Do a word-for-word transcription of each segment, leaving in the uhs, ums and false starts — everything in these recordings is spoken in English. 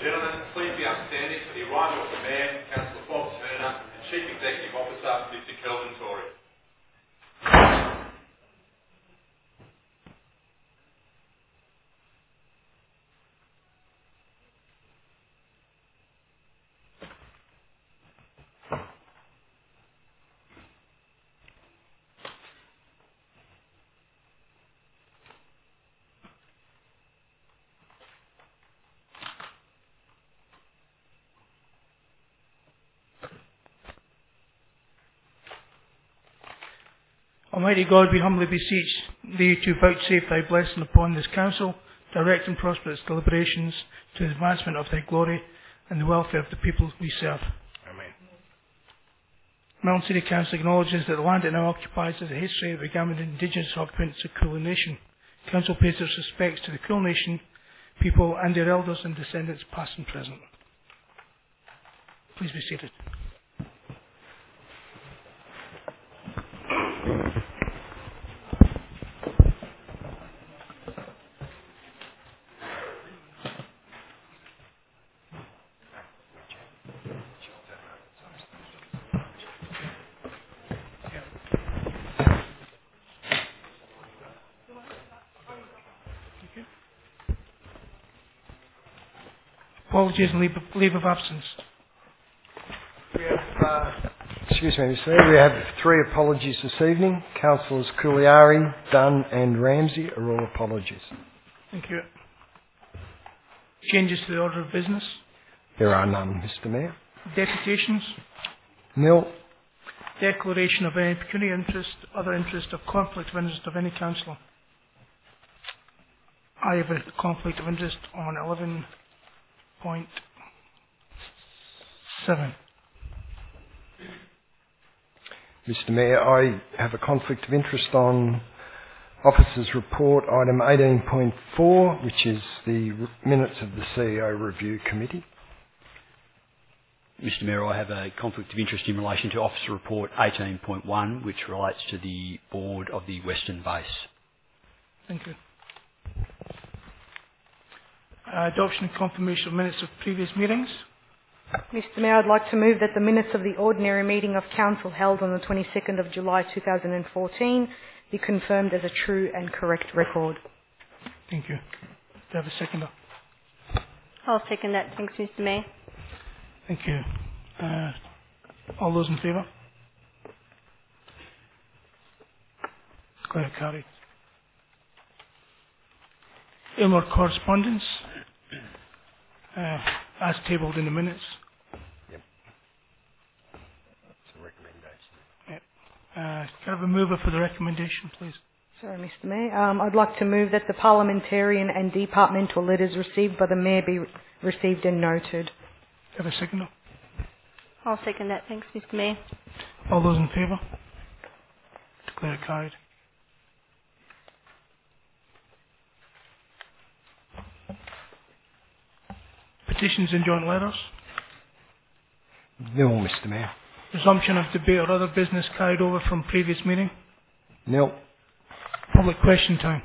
gentlemen, please be upstanding for the arrival of the Mayor, Councillor Bob Turner, and Chief Executive Officer, Mister Kelvin Tory. Almighty God, we humbly beseech Thee to vouchsafe Thy blessing upon this Council, direct and prosper its deliberations to the advancement of Thy glory and the welfare of the people we serve. Amen. Melton City Council acknowledges that the land it now occupies has a history that began with Indigenous occupants of Kulin Nation. Council pays its respects to the Kulin Nation people and their elders and descendants past and present. Please be seated. Apologies and leave, leave of absence. We have, uh, excuse me, Mister Mayor, we have three apologies this evening. Councillors Couliari, Dunn and Ramsey are all apologies. Thank you. Changes to the order of business. There are none, Mister Mayor. Deputations. Nil. Declaration of any pecuniary interest, other interest, or conflict of interest of any councillor. I have a conflict of interest on eleven point seven. Mister Mayor, I have a conflict of interest on Officers' Report item eighteen point four, which is the minutes of the C E O Review Committee. Mister Mayor, I have a conflict of interest in relation to Officer Report eighteen point one, which relates to the board of the Western Base. Thank you. Uh, adoption and confirmation of minutes of previous meetings. Mister Mayor, I'd like to move that the minutes of the ordinary meeting of Council held on the twenty-second of July two thousand fourteen be confirmed as a true and correct record. Thank you. Do you have a seconder? I'll second that. Thanks, Mister Mayor. Thank you. Uh, all those in favour? Declare carried. Any more correspondence? Uh, as tabled in the minutes. Yep. It's a recommendation. Yep. Uh, can I have a mover for the recommendation, please? Sorry, Mister Mayor. Um, I'd like to move that the parliamentarian and departmental letters received by the Mayor be re- received and noted. Do you have a seconder? I'll second that. Thanks, Mister Mayor. All those in favour? Declare it carried. Petitions and joint letters. Nil, Mister Mayor. Resumption of debate or other business carried over from previous meeting. Nil. Public question time.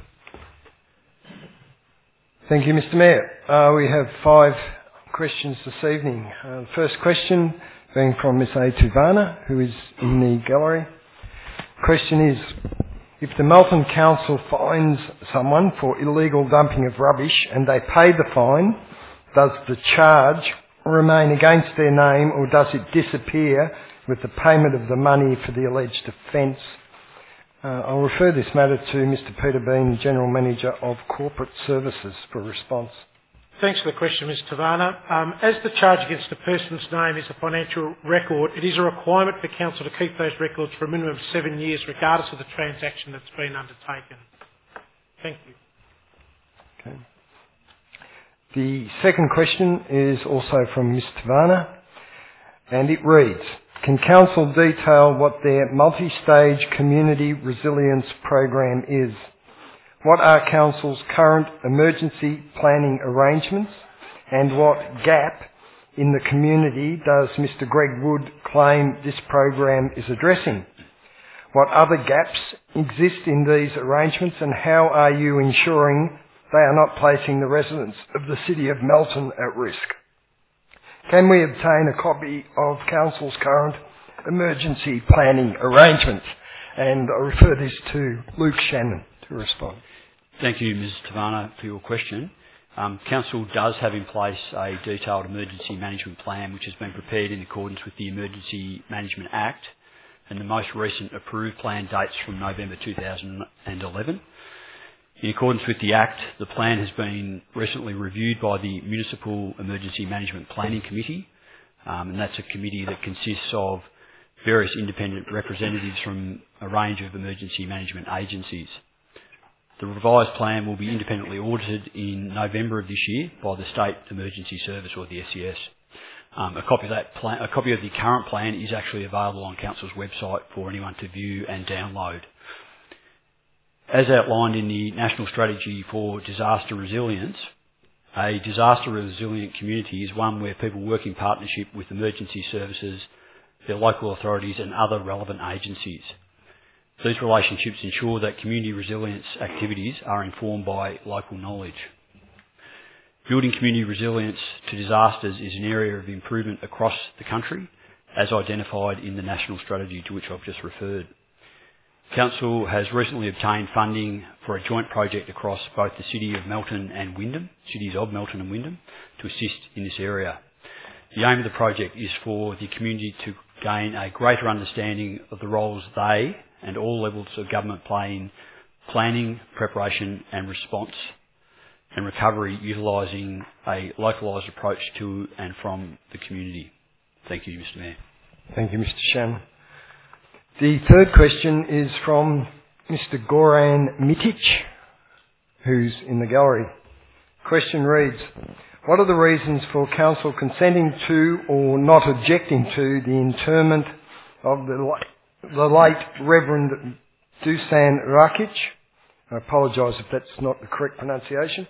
Thank you, Mister Mayor. Uh, we have five questions this evening. Uh, the first question being from Miss A. Tuvana, who is in the gallery. Question is, if the Melton Council fines someone for illegal dumping of rubbish and they pay the fine, does the charge remain against their name or does it disappear with the payment of the money for the alleged offence? Uh, I'll refer this matter to Mister Peter Bean, General Manager of Corporate Services, for a response. Thanks for the question, Miz Tavana. Um, as the charge against a person's name is a financial record, it is a requirement for Council to keep those records for a minimum of seven years, regardless of the transaction that's been undertaken. Thank you. Okay. The second question is also from Miz Tavana, and it reads, can Council detail what their multi-stage community resilience program is? What are Council's current emergency planning arrangements and what gap in the community does Mister Greg Wood claim this program is addressing? What other gaps exist in these arrangements and how are you ensuring they are not placing the residents of the City of Melton at risk? Can we obtain a copy of Council's current emergency planning arrangements? And I refer this to Luke Shannon to respond. Thank you, Miz Tavana, for your question. Um, Council does have in place a detailed emergency management plan which has been prepared in accordance with the Emergency Management Act, and the most recent approved plan dates from November two thousand eleven. In accordance with the Act, the plan has been recently reviewed by the Municipal Emergency Management Planning Committee, um, and that's a committee that consists of various independent representatives from a range of emergency management agencies. The revised plan will be independently audited in November of this year by the State Emergency Service, or the S E S. Um, a copy of that plan, a copy of the current plan is actually available on Council's website for anyone to view and download. As outlined in the National Strategy for Disaster Resilience, a disaster resilient community is one where people work in partnership with emergency services, their local authorities and other relevant agencies. These relationships ensure that community resilience activities are informed by local knowledge. Building community resilience to disasters is an area of improvement across the country, as identified in the National Strategy to which I've just referred. Council has recently obtained funding for a joint project across both the City of Melton and Wyndham, cities of Melton and Wyndham, to assist in this area. The aim of the project is for the community to gain a greater understanding of the roles they and all levels of government play in planning, preparation and response and recovery, utilising a localised approach to and from the community. Thank you, Mister Mayor. Thank you, Mister Shannon. The third question is from Mister Goran Mitic, who's in the gallery. Question reads, what are the reasons for Council consenting to or not objecting to the interment of the, the late Reverend Dusan Rakic? I apologise if that's not the correct pronunciation.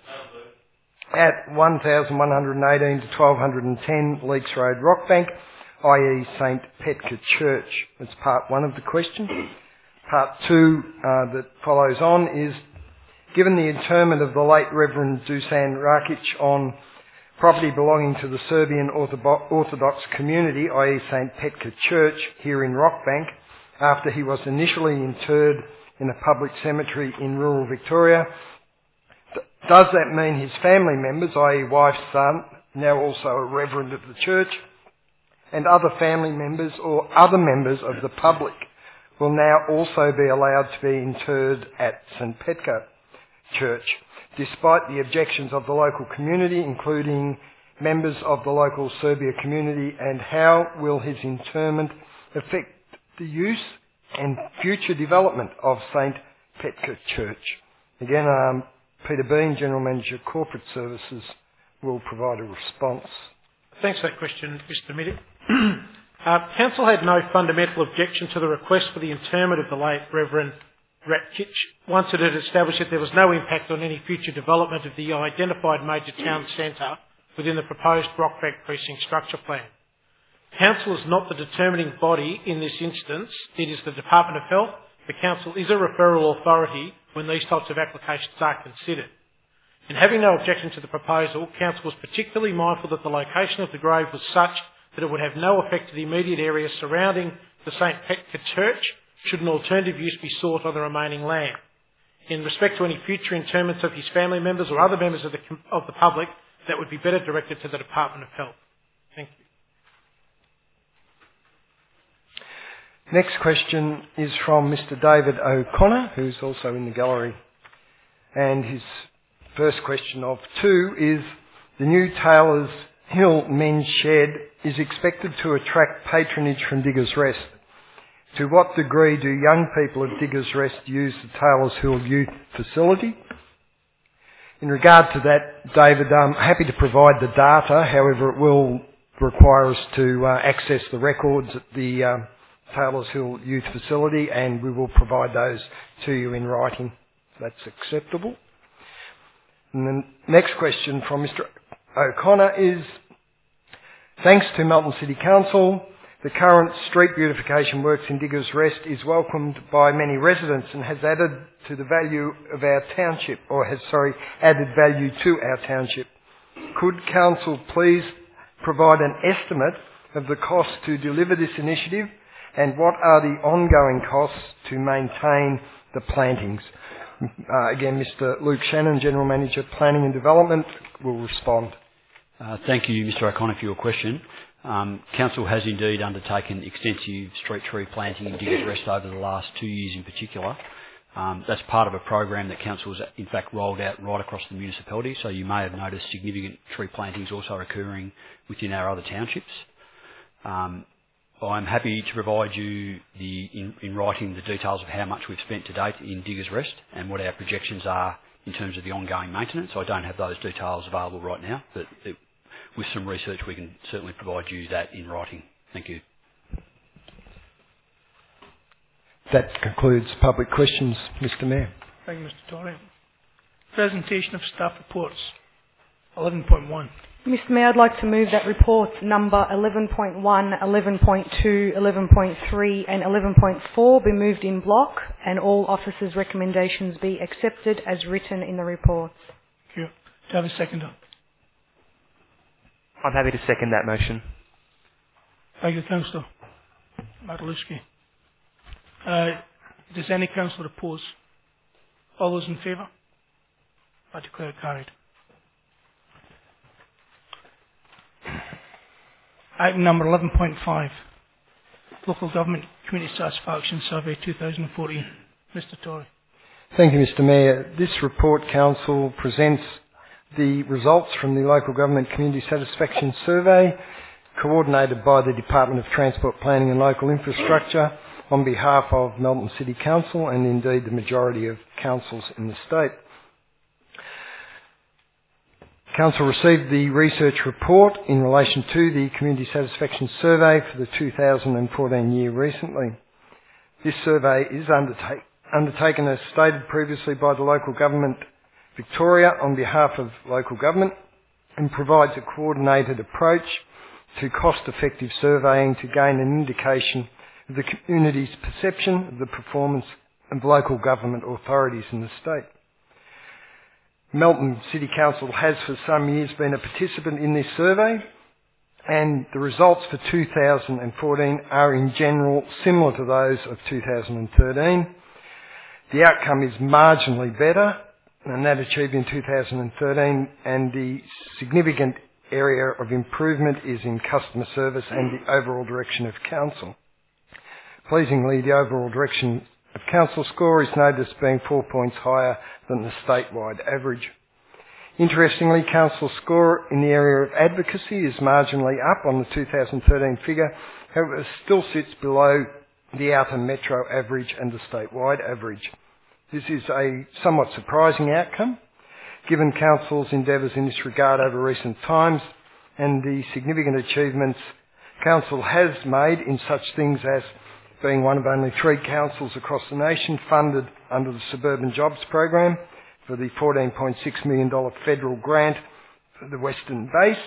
At one thousand one hundred eighteen to twelve ten Leeks Road, Rockbank, that is. Saint Petka Church. That's part one of the question. Part two uh, that follows on is, given the interment of the late Reverend Dusan Rakic on property belonging to the Serbian Orthodox community, that is. Saint Petka Church, here in Rockbank, after he was initially interred in a public cemetery in rural Victoria, does that mean his family members, that is wife, son, now also a reverend of the church, and other family members or other members of the public will now also be allowed to be interred at Saint Petka Church, despite the objections of the local community, including members of the local Serbia community, and how will his interment affect the use and future development of Saint Petka Church? Again, um, Peter Bean, General Manager, Corporate Services, will provide a response. Thanks for that question, Mister Mitic. uh, Council had no fundamental objection to the request for the interment of the late Reverend Rakic, once it had established that there was no impact on any future development of the identified major town centre within the proposed Rockbank Precinct Structure Plan. Council is not the determining body in this instance. It is the Department of Health. The Council is a referral authority when these types of applications are considered. In having no objection to the proposal, Council was particularly mindful that the location of the grave was such that it would have no effect to the immediate area surrounding the Saint Petka Church should an alternative use be sought on the remaining land. In respect to any future interments of his family members or other members of the, of the public, that would be better directed to the Department of Health. Thank you. Next question is from Mister David O'Connor, who's also in the gallery. And his first question of two is, the new Taylor's Hill Men's Shed is expected to attract patronage from Diggers Rest. To what degree do young people of Diggers Rest use the Taylor's Hill Youth Facility? In regard to that, David, I'm happy to provide the data, however it will require us to uh, access the records at the uh, Taylor's Hill Youth Facility, and we will provide those to you in writing. That's acceptable. And the next question from Mister O'Connor is, thanks to Melton City Council, the current street beautification works in Diggers Rest is welcomed by many residents and has added to the value of our township, or has, sorry, added value to our township. Could Council please provide an estimate of the cost to deliver this initiative, and what are the ongoing costs to maintain the plantings? Uh, again, Mister Luke Shannon, General Manager, Planning and Development, will respond. Uh, thank you, Mister O'Connor, for your question. Um, Council has indeed undertaken extensive street tree planting in Diggers Rest over the last two years in particular. Um, that's part of a program that Council has in fact rolled out right across the municipality, so you may have noticed significant tree plantings also occurring within our other townships. Um, I'm happy to provide you the, in, in writing the details of how much we've spent to date in Diggers Rest and what our projections are in terms of the ongoing maintenance. I don't have those details available right now, but it, with some research we can certainly provide you that in writing. Thank you. That concludes public questions, Mister Mayor. Thank you, Mister Torrey. Presentation of staff reports, eleven point one. Mister Mayor, I'd like to move that report number eleven point one, eleven point two, eleven point three and eleven point four be moved in block and all officers' recommendations be accepted as written in the report. Thank you. Do you have a seconder? I'm happy to second that motion. Thank you, Councillor Martelewski. Uh, does any councillor oppose? All those in favour? I declare it carried. Item number eleven point five. Local Government Community Satisfaction Survey two thousand fourteen. Mister Torrey. Thank you, Mister Mayor. This report, Council, presents the results from the Local Government Community Satisfaction Survey, coordinated by the Department of Transport Planning and Local Infrastructure on behalf of Melbourne City Council and indeed the majority of councils in the state. Council received the research report in relation to the Community Satisfaction Survey for the two thousand fourteen year recently. This survey is undertake, undertaken as stated previously by the Local Government Victoria on behalf of local government and provides a coordinated approach to cost-effective surveying to gain an indication of the community's perception of the performance of local government authorities in the state. Melbourne City Council has for some years been a participant in this survey, and the results for two thousand fourteen are in general similar to those of two thousand thirteen. The outcome is marginally better than that achieved in two thousand thirteen, and the significant area of improvement is in customer service and the overall direction of council. Pleasingly, the overall direction of council score is noted as being four points higher than the statewide average. Interestingly, council score in the area of advocacy is marginally up on the two thousand thirteen figure, however it still sits below the outer metro average and the statewide average. This is a somewhat surprising outcome, given council's endeavours in this regard over recent times and the significant achievements council has made in such things as being one of only three councils across the nation funded under the Suburban Jobs Program for the fourteen point six million dollars federal grant for the Western Base.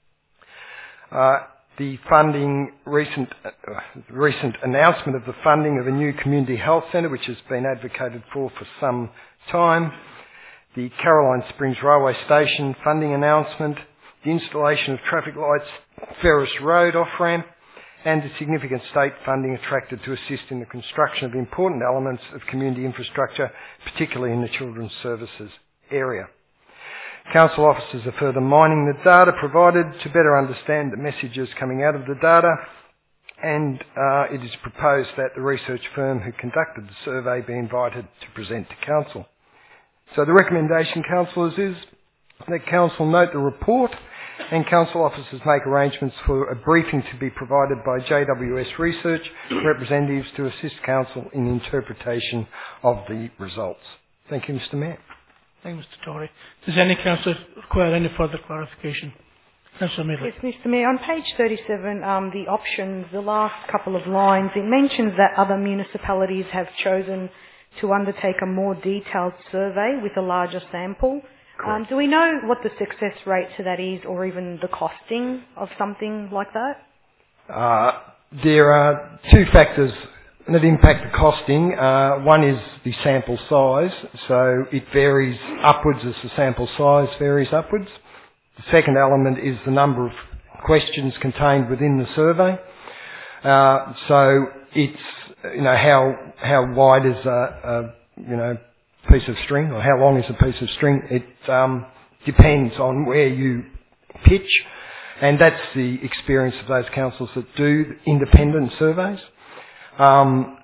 Uh, the funding, recent, uh, recent announcement of the funding of a new community health centre, which has been advocated for for some time, the Caroline Springs Railway Station funding announcement, the installation of traffic lights, Ferris Road off-ramp, and the significant state funding attracted to assist in the construction of important elements of community infrastructure, particularly in the children's services area. Council officers are further mining the data provided to better understand the messages coming out of the data, and uh, it is proposed that the research firm who conducted the survey be invited to present to Council. So the recommendation, councillors, is that Council note the report and council officers make arrangements for a briefing to be provided by J W S Research representatives to assist council in interpretation of the results. Thank you, Mister Mayor. Thank you, Mister Torrey. Does any councillor require any further clarification? Councillor Medley. Yes, Mister Mayor. On page thirty-seven, um, the options, the last couple of lines, it mentions that other municipalities have chosen to undertake a more detailed survey with a larger sample. Um, do we know what the success rate to that is, or even the costing of something like that? Uh, there are two factors that impact the costing. Uh, one is the sample size, so it varies upwards as the sample size varies upwards. The second element is the number of questions contained within the survey. Uh, so it's, you know, how how wide is a, a you know piece of string, or how long is a piece of string? It um, depends on where you pitch, and that's the experience of those councils that do independent surveys. Um,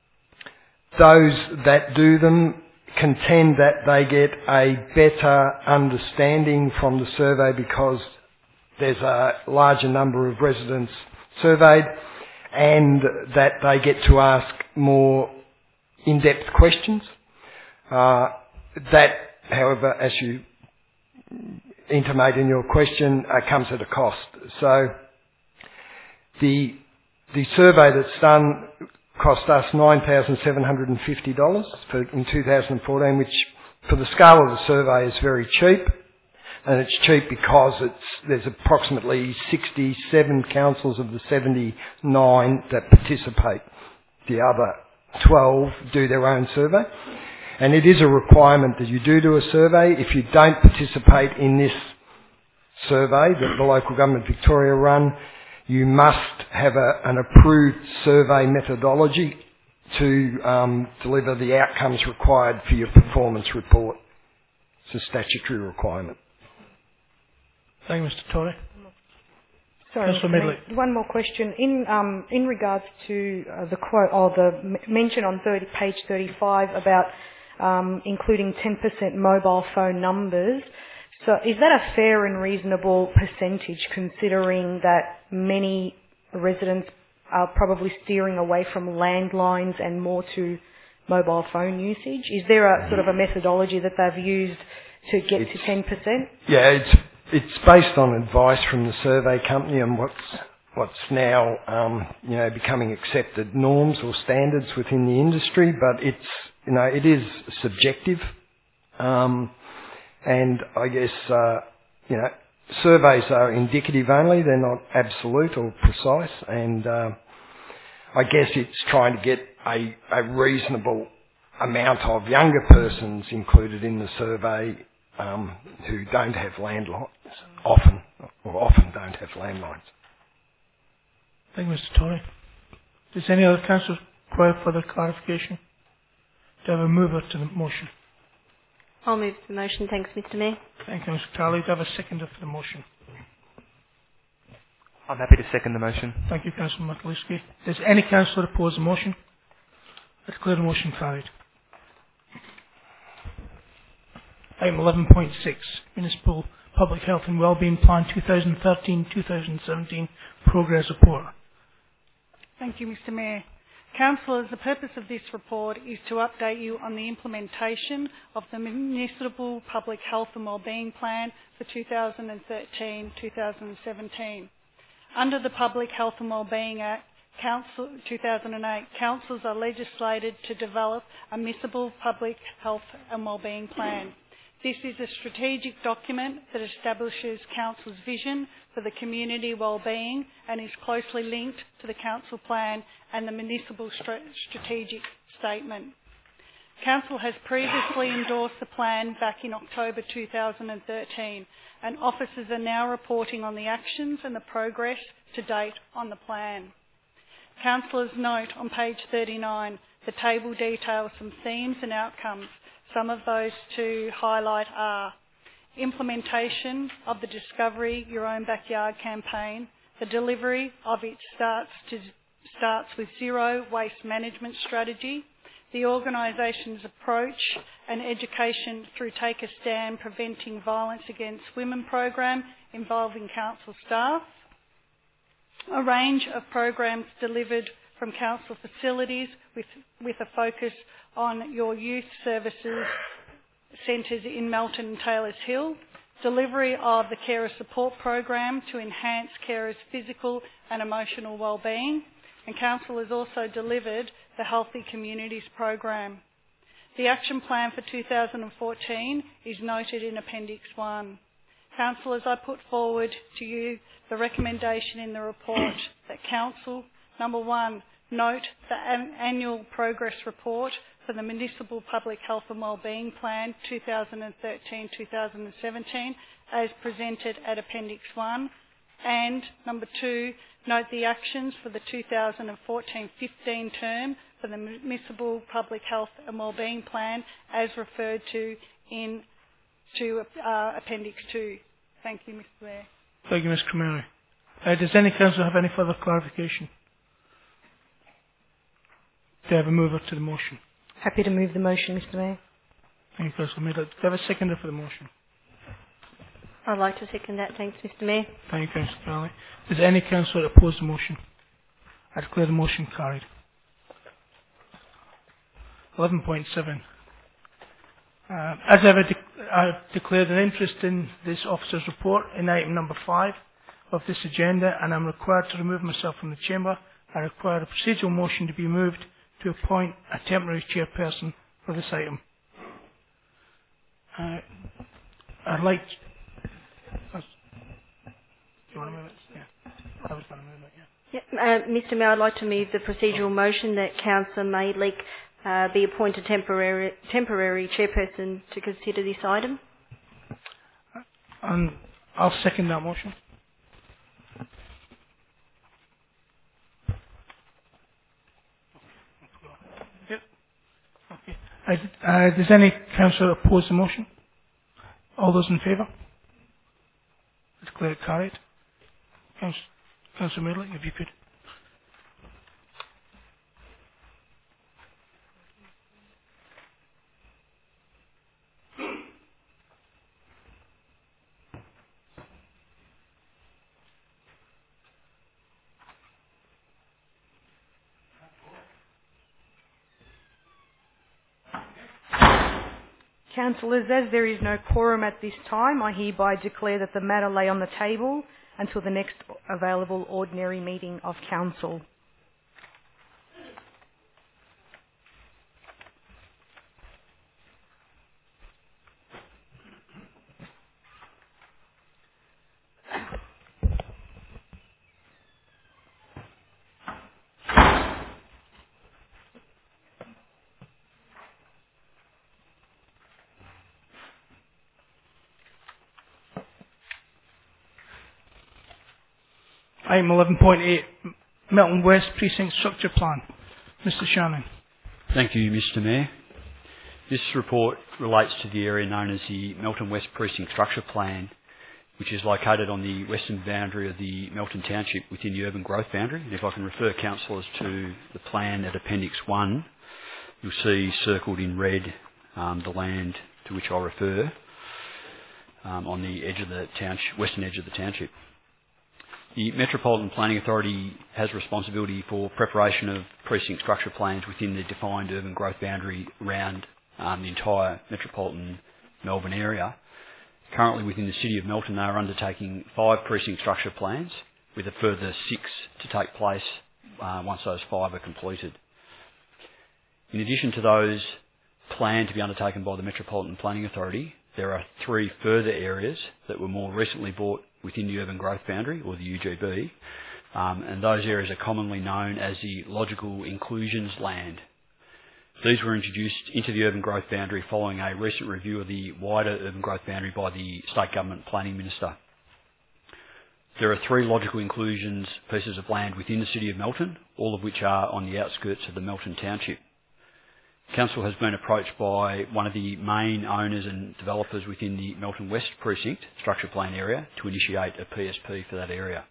those that do them contend that they get a better understanding from the survey because there's a larger number of residents surveyed, and that they get to ask more in-depth questions. Uh, that, however, as you intimate in your question, uh, comes at a cost. So the the survey that's done cost us nine thousand seven hundred fifty dollars for, in two thousand fourteen, which for the scale of the survey is very cheap. And it's cheap because it's, there's approximately sixty-seven councils of the seventy-nine that participate. The other twelve do their own survey. And it is a requirement that you do do a survey. If you don't participate in this survey that the Local Government Victoria run, you must have a, an approved survey methodology to um, deliver the outcomes required for your performance report. It's a statutory requirement. Thank you, Mister Torrey. Sorry, Councillor Medley. one more question. In um, in regards to uh, the quote or the m- mention on thirty, page thirty-five about um, including ten percent mobile phone numbers, so is that a fair and reasonable percentage considering that many residents are probably steering away from landlines and more to mobile phone usage? Is there a sort of a methodology that they've used to get It's, to ten percent? Yeah, it's it's based on advice from the survey company and what's what's now um, you know becoming accepted norms or standards within the industry. But it's you know it is subjective, um, and I guess uh, you know surveys are indicative only; they're not absolute or precise. And uh, I guess it's trying to get a, a reasonable amount of younger persons included in the survey um, who don't have landlines, often, or often don't have landlines. Thank you, Mister Torrey. Does any other councillor require further clarification? Do I have a mover to the motion? I'll move the motion. Thanks, Mister Mayor. Thank you, Mister Talley. Do I have a seconder for the motion? I'm happy to second the motion. Thank you, Councillor Matuszewski. Does any councillor oppose the motion? I declare the motion carried. Item eleven point six, Municipal Public Health and Wellbeing Plan twenty thirteen to twenty seventeen Progress Report. Thank you, Mister Mayor. Councillors, the purpose of this report is to update you on the implementation of the Municipal Public Health and Wellbeing Plan for two thousand thirteen to two thousand seventeen. Under the Public Health and Wellbeing Act, Council, two thousand eight, councils are legislated to develop a municipal public health and wellbeing plan. This is a strategic document that establishes council's vision for the community wellbeing and is closely linked to the council plan and the municipal strategic statement. Council has previously endorsed the plan back in October two thousand thirteen, and officers are now reporting on the actions and the progress to date on the plan. Councillors note on page thirty-nine, the table details some themes and outcomes. Some of those to highlight are implementation of the Discovery Your Own Backyard campaign, the delivery of its starts, to, starts with zero waste management strategy, the organisation's approach and education through Take a Stand Preventing Violence Against Women program involving council staff, a range of programs delivered from council facilities with, with a focus on your youth services centres in Melton and Taylors Hill, delivery of the Carer Support Program to enhance carers' physical and emotional wellbeing, and council has also delivered the Healthy Communities Program. The action plan for two thousand fourteen is noted in Appendix one. Council, as I put forward to you the recommendation in the report that council, number one, note the an- annual progress report for the Municipal Public Health and Wellbeing Plan twenty thirteen to twenty seventeen as presented at Appendix one, And number two, note the actions for the two thousand fourteen fifteen term for the Municipal Public Health and Wellbeing Plan as referred to in to uh, Appendix two. Thank you, Mister Mayor. Thank you, Miz Cremary. Uh, does any councillor have any further clarification? Do I have a mover to the motion? Happy to move the motion, Mister Mayor. Thank you, Councillor Miller. Do I have a seconder for the motion? I'd like to second that. Thanks, Mister Mayor. Thank you, Councillor Carley. Does any councillor oppose the motion? I declare the motion carried. eleven point seven. Uh, as ever, de- I have declared an interest in this officer's report in item number five of this agenda, and I'm required to remove myself from the chamber. I require a procedural motion to be moved to appoint a temporary chairperson for this item. Uh, I'd like... To, do you want to move it? Yeah. I was going to move it, yeah. Yep. Uh, Mister Mayor, I'd like to move the procedural motion that Councillor Maidlick uh, be appointed temporary, temporary chairperson to consider this item. And I'll second that motion. Yep. Okay. Uh, uh, does any councillor oppose the motion? All those in favour? Declare it carried. Councillor, Councillor Maidlick, if you could. Councillors, as there is no quorum at this time, I hereby declare that the matter lay on the table until the next available ordinary meeting of Council. Item eleven point eight, Melton West Precinct Structure Plan. Mister Shannon. Thank you, Mister Mayor. This report relates to the area known as the Melton West Precinct Structure Plan, which is located on the western boundary of the Melton Township within the urban growth boundary. And if I can refer councillors to the plan at Appendix one, you'll see circled in red um, the land to which I refer um, on the edge of the township, western edge of the township. The Metropolitan Planning Authority has responsibility for preparation of precinct structure plans within the defined urban growth boundary around um, the entire metropolitan Melbourne area. Currently within the City of Melton, they are undertaking five precinct structure plans, with a further six to take place uh, once those five are completed. In addition to those planned to be undertaken by the Metropolitan Planning Authority, there are three further areas that were more recently brought within the urban growth boundary, or the U G B, um, and those areas are commonly known as the logical inclusions land. These were introduced into the urban growth boundary following a recent review of the wider urban growth boundary by the State Government Planning Minister. There are three logical inclusions pieces of land within the City of Melton, all of which are on the outskirts of the Melton Township. Council has been approached by one of the main owners and developers within the Melton West Precinct Structure Plan area to initiate a P S P for that area.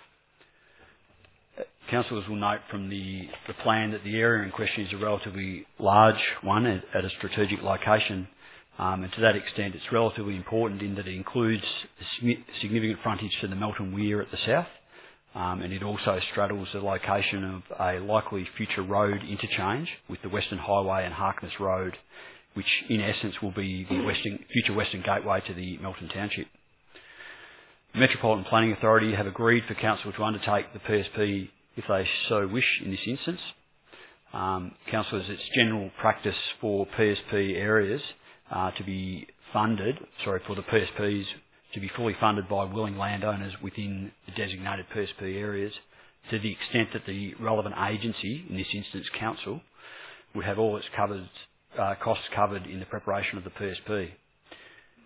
Councillors will note from the, the plan that the area in question is a relatively large one at, at a strategic location, um, and to that extent it's relatively important in that it includes significant frontage to the Melton Weir at the south, um, and it also straddles the location of a likely future road interchange with the Western Highway and Harkness Road, which in essence will be the western, future western gateway to the Melton Township. The Metropolitan Planning Authority have agreed for Council to undertake the P S P if they so wish in this instance. Um, Councillors, it's general practice for P S P areas uh, to be funded, sorry, for the P S Ps to be fully funded by willing landowners within the designated P S P areas, to the extent that the relevant agency, in this instance Council, would have all its covered, uh, costs covered in the preparation of the P S P.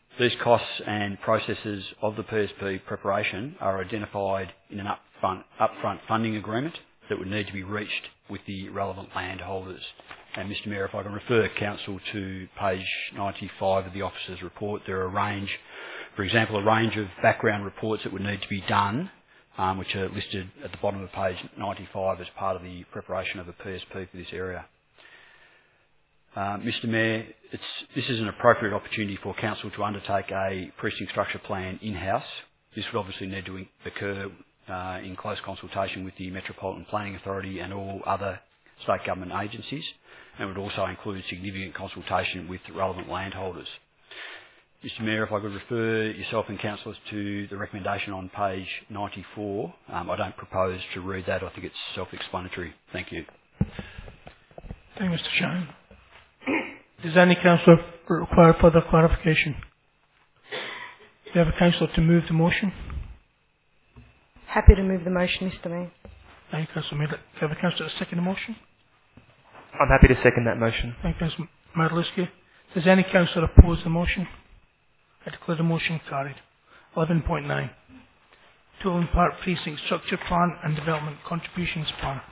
These costs and processes of the P S P preparation are identified in an upfront, upfront funding agreement that would need to be reached with the relevant landholders. And Mister Mayor, if I can refer Council to page ninety-five of the officer's report, there are a range, for example, a range of background reports that would need to be done, um, which are listed at the bottom of page ninety-five as part of the preparation of a P S P for this area. Uh, Mister Mayor, it's, this is an appropriate opportunity for Council to undertake a precinct structure plan in-house. This would obviously need to occur uh, in close consultation with the Metropolitan Planning Authority and all other state government agencies, and would also include significant consultation with relevant landholders. Mister Mayor, if I could refer yourself and councillors to the recommendation on page ninety-four. Um, I don't propose to read that. I think it's self-explanatory. Thank you. Thank you, Mister Shine. Does any councillor require further clarification? Do you have a councillor to move the motion? Happy to move the motion, Mister Mayor. Thank you, Councillor Mayor. Do you have a councillor to second the motion? I'm happy to second that motion. Thank you, Councillor Marliski. Does any councillor oppose the motion? I declare the motion carried. eleven point nine. Toolin Park Precinct Structure Plan and Development Contributions Plan.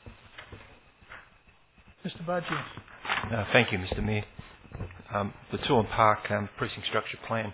Mister Badger. Uh, thank you, Mister Mayor. Um, the Toolin Park um, Precinct Structure Plan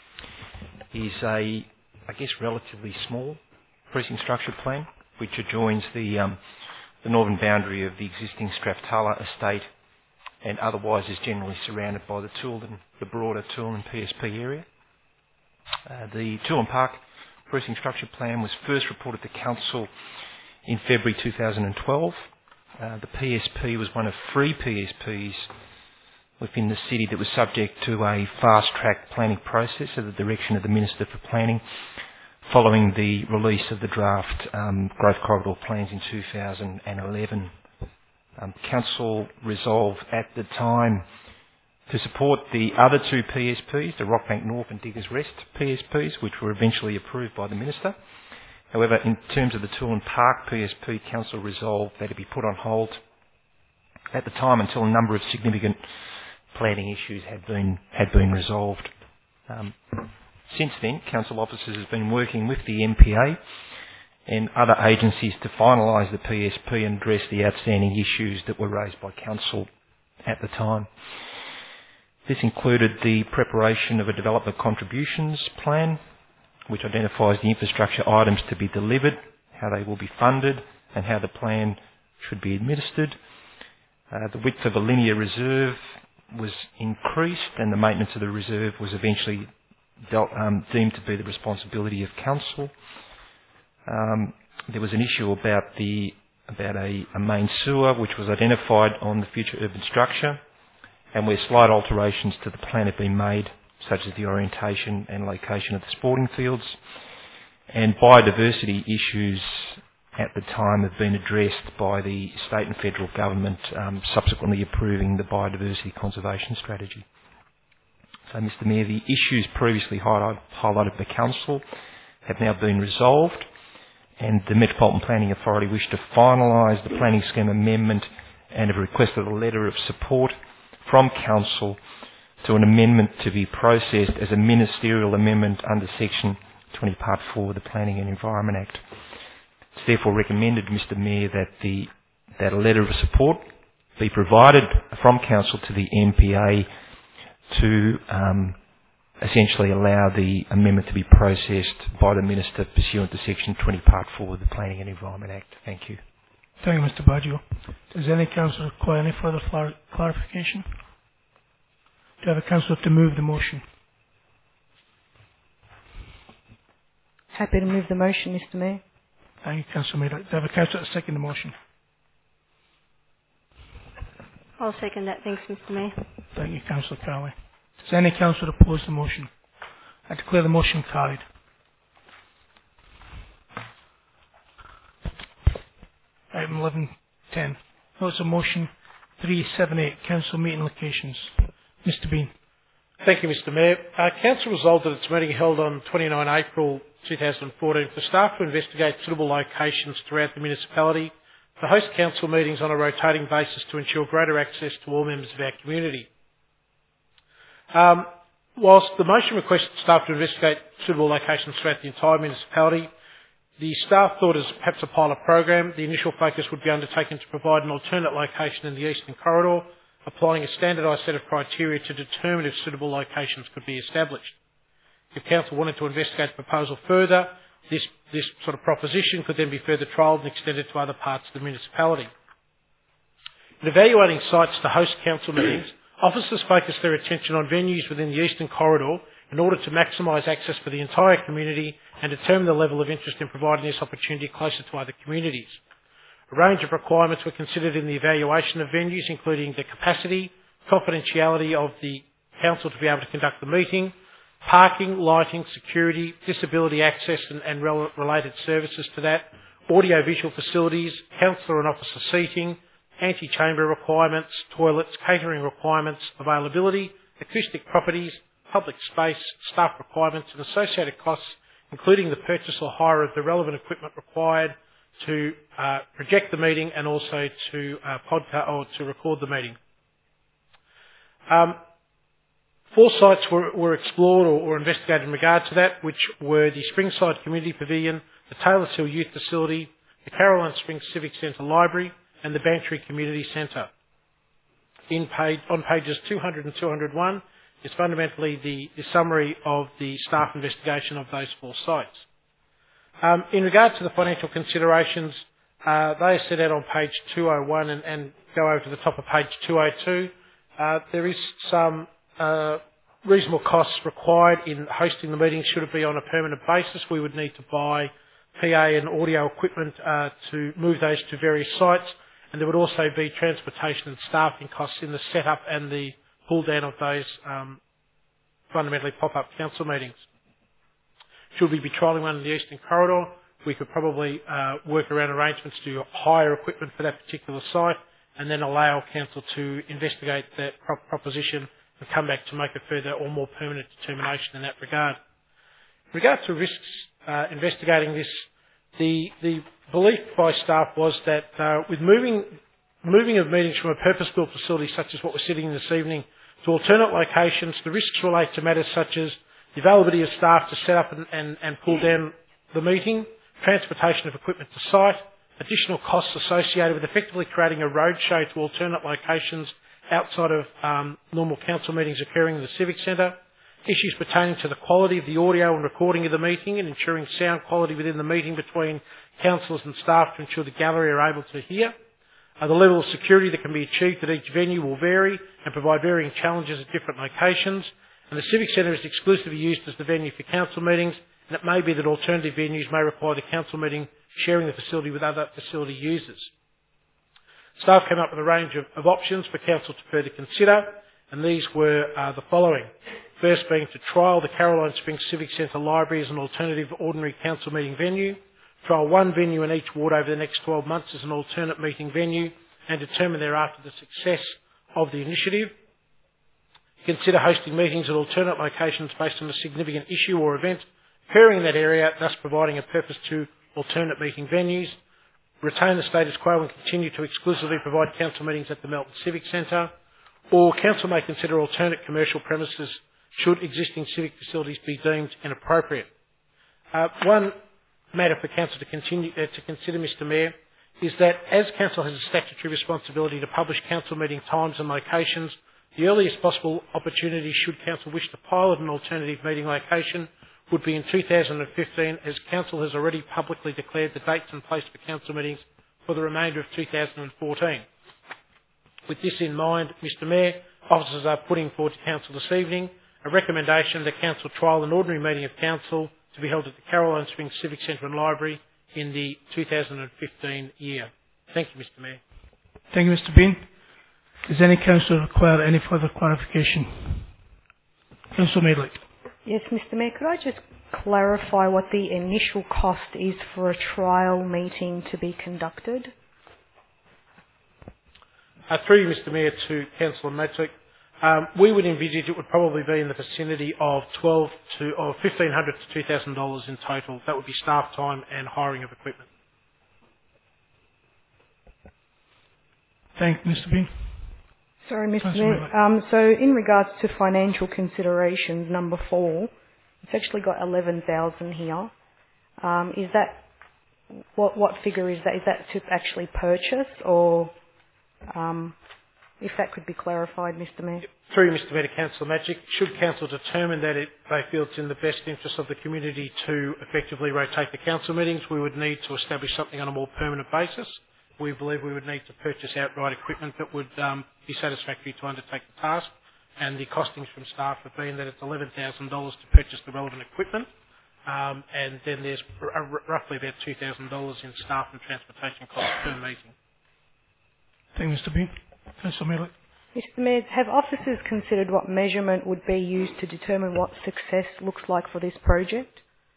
is a, I guess, relatively small precinct structure plan, which adjoins the um, the northern boundary of the existing Straftala estate, and otherwise is generally surrounded by the Toolin, the broader Toolin P S P area. Uh, the Toolin Park Precinct Structure Plan was first reported to Council in February two thousand twelve. Uh, the P S P was one of three P S Ps within the city that was subject to a fast-track planning process at the direction of the Minister for Planning, following the release of the draft um, Growth Corridor plans in two thousand eleven. Um, Council resolved at the time to support the other two P S Ps, the Rockbank North and Diggers Rest P S Ps, which were eventually approved by the Minister. However, in terms of the Toolin Park P S P, Council resolved that it be put on hold at the time until a number of significant planning issues had been had been resolved. Um, since then, Council officers have been working with the M P A and other agencies to finalise the P S P and address the outstanding issues that were raised by Council at the time. This included the preparation of a development contributions plan, which identifies the infrastructure items to be delivered, how they will be funded, and how the plan should be administered. Uh, the width of a linear reserve was increased, and the maintenance of the reserve was eventually dealt, um, deemed to be the responsibility of Council. Um, there was an issue about the about a, a main sewer, which was identified on the future urban structure, and where slight alterations to the plan have been made, such as the orientation and location of the sporting fields. And biodiversity issues at the time have been addressed by the state and federal government, um, subsequently approving the biodiversity conservation strategy. So, Mister Mayor, the issues previously highlight, highlighted by Council have now been resolved, and the Metropolitan Planning Authority wish to finalise the planning scheme amendment and have requested a letter of support from Council to an amendment to be processed as a ministerial amendment under Section twenty Part four of the Planning and Environment Act. It's therefore recommended, Mister Mayor, that the that a letter of support be provided from Council to the M P A to um, essentially allow the amendment to be processed by the Minister pursuant to Section twenty Part four of the Planning and Environment Act. Thank you. Thank you, Mister Baggio. Does any councillor require any further clar- clarification? Do you have a councillor to move the motion? Happy to move the motion, Mister Mayor. Thank you, Councillor Mayor. Do you have a councillor to second the motion? I'll second that. Thanks, Mister Mayor. Thank you, Councillor Carley. Does any councillor oppose the motion? I declare the motion carried. Item eleven ten. Notice of motion three seven eight, council meeting locations. Mister Bean. Thank you, Mister Mayor. Uh, Council resolved at its meeting held on twenty-ninth April two thousand fourteen for staff to investigate suitable locations throughout the municipality to host council meetings on a rotating basis to ensure greater access to all members of our community. Um, whilst the motion requested staff to investigate suitable locations throughout the entire municipality, the staff thought as perhaps a pilot program, the initial focus would be undertaken to provide an alternate location in the Eastern Corridor, applying a standardised set of criteria to determine if suitable locations could be established. If Council wanted to investigate the proposal further, this, this sort of proposition could then be further trialled and extended to other parts of the municipality. In evaluating sites to host council meetings, officers focus their attention on venues within the Eastern Corridor in order to maximise access for the entire community and determine the level of interest in providing this opportunity closer to other communities. A range of requirements were considered in the evaluation of venues, including the capacity, confidentiality of the council to be able to conduct the meeting, parking, lighting, security, disability access and, and rel- related services to that, audio-visual facilities, councillor and officer seating, anti-chamber requirements, toilets, catering requirements, availability, acoustic properties, public space, staff requirements and associated costs, including the purchase or hire of the relevant equipment required to uh, project the meeting and also to uh, podcast or to record the meeting. Um, four sites were, were explored or, or investigated in regard to that, which were the Springside Community Pavilion, the Taylors Hill Youth Facility, the Caroline Springs Civic Centre Library and the Bantry Community Centre. In page, on pages two hundred and two hundred one is fundamentally the, the summary of the staff investigation of those four sites. Um, in regard to the financial considerations, uh, they are set out on page two oh one and, and go over to the top of page two oh two. Uh, there is some uh, reasonable costs required in hosting the meeting. Should it be on a permanent basis, we would need to buy P A and audio equipment uh, to move those to various sites, and there would also be transportation and staffing costs in the setup and the pull down of those um, fundamentally pop-up council meetings. Should we be trialling one in the Eastern Corridor, we could probably uh, work around arrangements to hire equipment for that particular site and then allow council to investigate that pro- proposition and come back to make a further or more permanent determination in that regard. In regard to risks uh, investigating this, the, the belief by staff was that uh, with moving moving of meetings from a purpose-built facility such as what we're sitting in this evening to alternate locations, the risks relate to matters such as the availability of staff to set up and, and, and pull down the meeting, transportation of equipment to site, additional costs associated with effectively creating a roadshow to alternate locations outside of um, normal council meetings occurring in the Civic Centre, issues pertaining to the quality of the audio and recording of the meeting and ensuring sound quality within the meeting between councillors and staff to ensure the gallery are able to hear. Uh, the level of security that can be achieved at each venue will vary and provide varying challenges at different locations. And the Civic Centre is exclusively used as the venue for council meetings, and it may be that alternative venues may require the council meeting sharing the facility with other facility users. Staff came up with a range of, of options for council to further consider, and these were uh, the following. First being to trial the Caroline Springs Civic Centre Library as an alternative ordinary council meeting venue, trial one venue in each ward over the next twelve months as an alternate meeting venue, and determine thereafter the success of the initiative. Consider hosting meetings at alternate locations based on a significant issue or event occurring in that area, thus providing a purpose to alternate meeting venues. Retain the status quo and continue to exclusively provide council meetings at the Melton Civic Centre. Or council may consider alternate commercial premises should existing civic facilities be deemed inappropriate. Uh, one matter for council to continue uh, to consider, Mr Mayor, is that as council has a statutory responsibility to publish council meeting times and locations, the earliest possible opportunity should council wish to pilot an alternative meeting location would be in two thousand fifteen, as council has already publicly declared the dates and place for council meetings for the remainder of two thousand fourteen. With this in mind, Mr Mayor, officers are putting forward to council this evening a recommendation that council trial an ordinary meeting of council to be held at the Caroline Springs Civic Centre and Library in the two thousand fifteen year. Thank you, Mr Mayor. Thank you, Mister Bean. Does any councillor require any further clarification? Councillor Maidlick. Yes, Mister Mayor, could I just clarify what the initial cost is for a trial meeting to be conducted? Uh, through you, Mister Mayor, to Councillor Maidlick. Um, we would envisage it would probably be in the vicinity of twelve to or fifteen hundred to two thousand dollars in total. That would be staff time and hiring of equipment. Thank you, Mister Bean. Sorry, Mister Councillor Mayor. Miller. Um, so in regards to financial considerations, number four, it's actually got eleven thousand here. Um, is that, what, what figure is that? Is that to actually purchase, or um, if that could be clarified, Mister Mayor? Through Mister Mayor to Councillor Magic, should Council determine that it, they feel it's in the best interest of the community to effectively rotate the council meetings, we would need to establish something on a more permanent basis. We believe we would need to purchase outright equipment that would um, be satisfactory to undertake the task, and the costings from staff have been that it's eleven thousand dollars to purchase the relevant equipment, um, and then there's r- r- roughly about two thousand dollars in staff and transportation costs per meeting. Thank you, Mister Bean. Councillor Miller. Mister Mayor, have officers considered what measurement would be used to determine what success looks like for this project?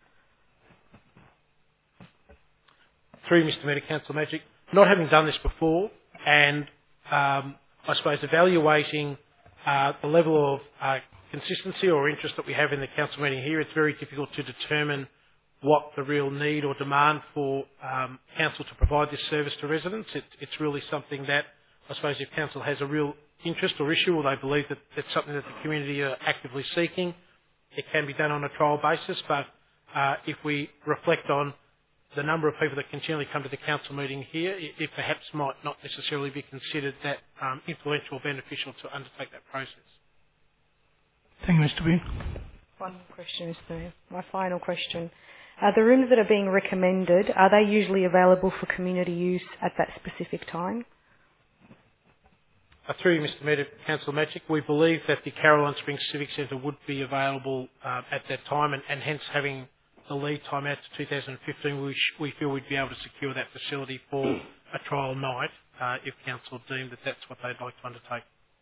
Through Mister Mayor to Councillor Magic, not having done this before, and um, I suppose evaluating uh, the level of uh, consistency or interest that we have in the council meeting here, it's very difficult to determine what the real need or demand for um, council to provide this service to residents. It, it's really something that I suppose if council has a real interest or issue, or they believe that it's something that the community are actively seeking, it can be done on a trial basis. But uh, if we reflect on the number of people that continually come to the council meeting here, it, it perhaps might not necessarily be considered that um, influential or beneficial to undertake that process. Thank you, Mister Bean. One more question, Mister Mayor. My final question. Are the rooms that are being recommended, are they usually available for community use at that specific time? Uh, through you, Mister Mayor, to Councillor Magic, we believe that the Caroline Springs Civic Centre would be available uh, at that time, and, and hence having the lead time out to two thousand fifteen, we, sh- we feel we'd be able to secure that facility for a trial night uh, if Council deemed that that's what they'd like to undertake.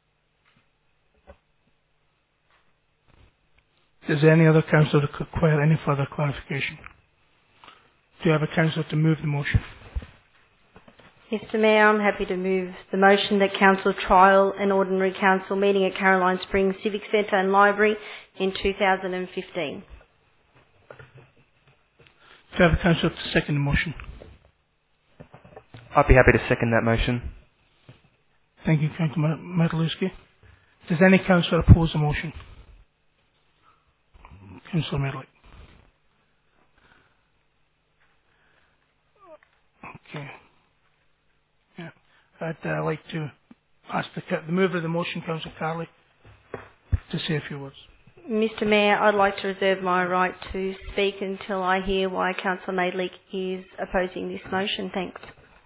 Is there any other councillor that could require any further clarification? Do you have a councillor to move the motion? Mister Mayor, I'm happy to move the motion that Council trial an ordinary council meeting at Caroline Springs Civic Centre and Library in two thousand fifteen. Do you have a councillor to second the motion? I'd be happy to second that motion. Thank you, Councillor Madalewski. Does any councillor oppose the motion? Councillor Medley. Okay. Yeah. I'd uh, like to ask the, the mover of the motion, Councillor Carley, to say a few words. Mister Mayor, I'd like to reserve my right to speak until I hear why Councillor Maidlick is opposing this motion. Thanks.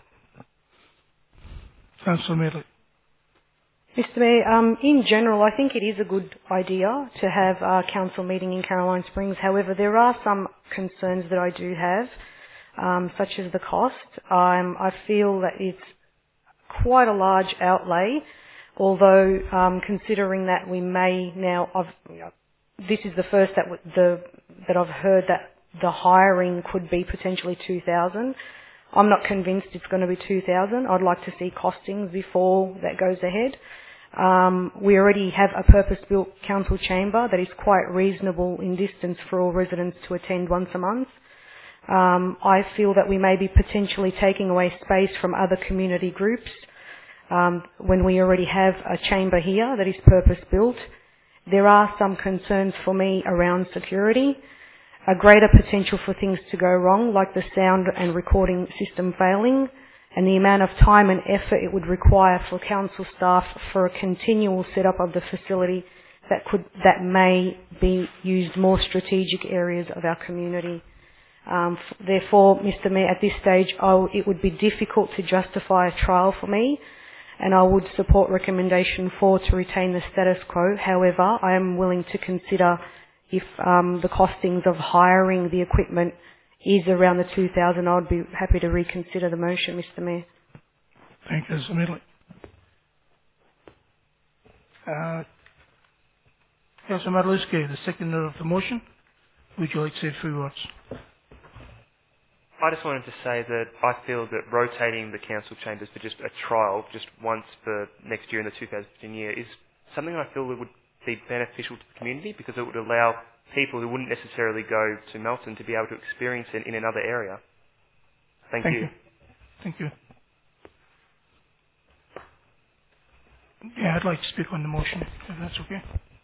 Councillor Medley. Mister Mayor, um, in general, I think it is a good idea to have a council meeting in Caroline Springs. However, there are some concerns that I do have, um, such as the cost. Um, I feel that it's quite a large outlay, although um, considering that we may now, I've, this is the first that w- the that I've heard that the hiring could be potentially two thousand. I'm not convinced it's going to be two thousand. I'd like to see costings before that goes ahead. Um, we already have a purpose-built council chamber that is quite reasonable in distance for all residents to attend once a month. Um, I feel that we may be potentially taking away space from other community groups um, when we already have a chamber here that is purpose-built. There are some concerns for me around security, a greater potential for things to go wrong, like the sound and recording system failing, and the amount of time and effort it would require for council staff for a continual setup of the facility that could that may be used more strategic areas of our community. Um, f- therefore, Mister Mayor, at this stage, I w- it would be difficult to justify a trial for me, and I would support recommendation four to retain the status quo. However, I am willing to consider if um, the costings of hiring the equipment is around the two thousand, I would be happy to reconsider the motion, Mister Mayor. Thank you, Councillor Medley. Uh, Councillor Madalewski, the seconder of the motion, would you like to say a few words? I just wanted to say that I feel that rotating the council chambers for just a trial, just once for next year in the two thousand fifteen year, is something I feel that would be beneficial to the community, because it would allow people who wouldn't necessarily go to Melton to be able to experience it in another area. Thank, Thank you. you. Thank you. Yeah, I'd like to speak on the motion, if that's okay.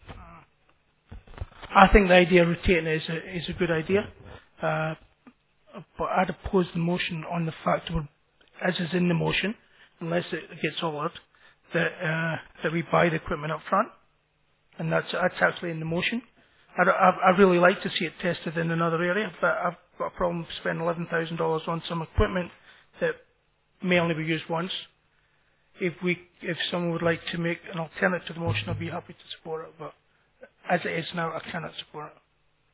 I think the idea of retaining it is a, is a good idea, uh, but I'd oppose the motion on the fact, that as is in the motion, unless it gets altered, that uh, that we buy the equipment up front, and that's that's actually in the motion. I'd, I'd, I'd really like to see it tested in another area, but I've got a problem spending eleven thousand dollars on some equipment that may only be used once. If we, if someone would like to make an alternative to the motion, I'd be happy to support it, but as it is now, I cannot support it.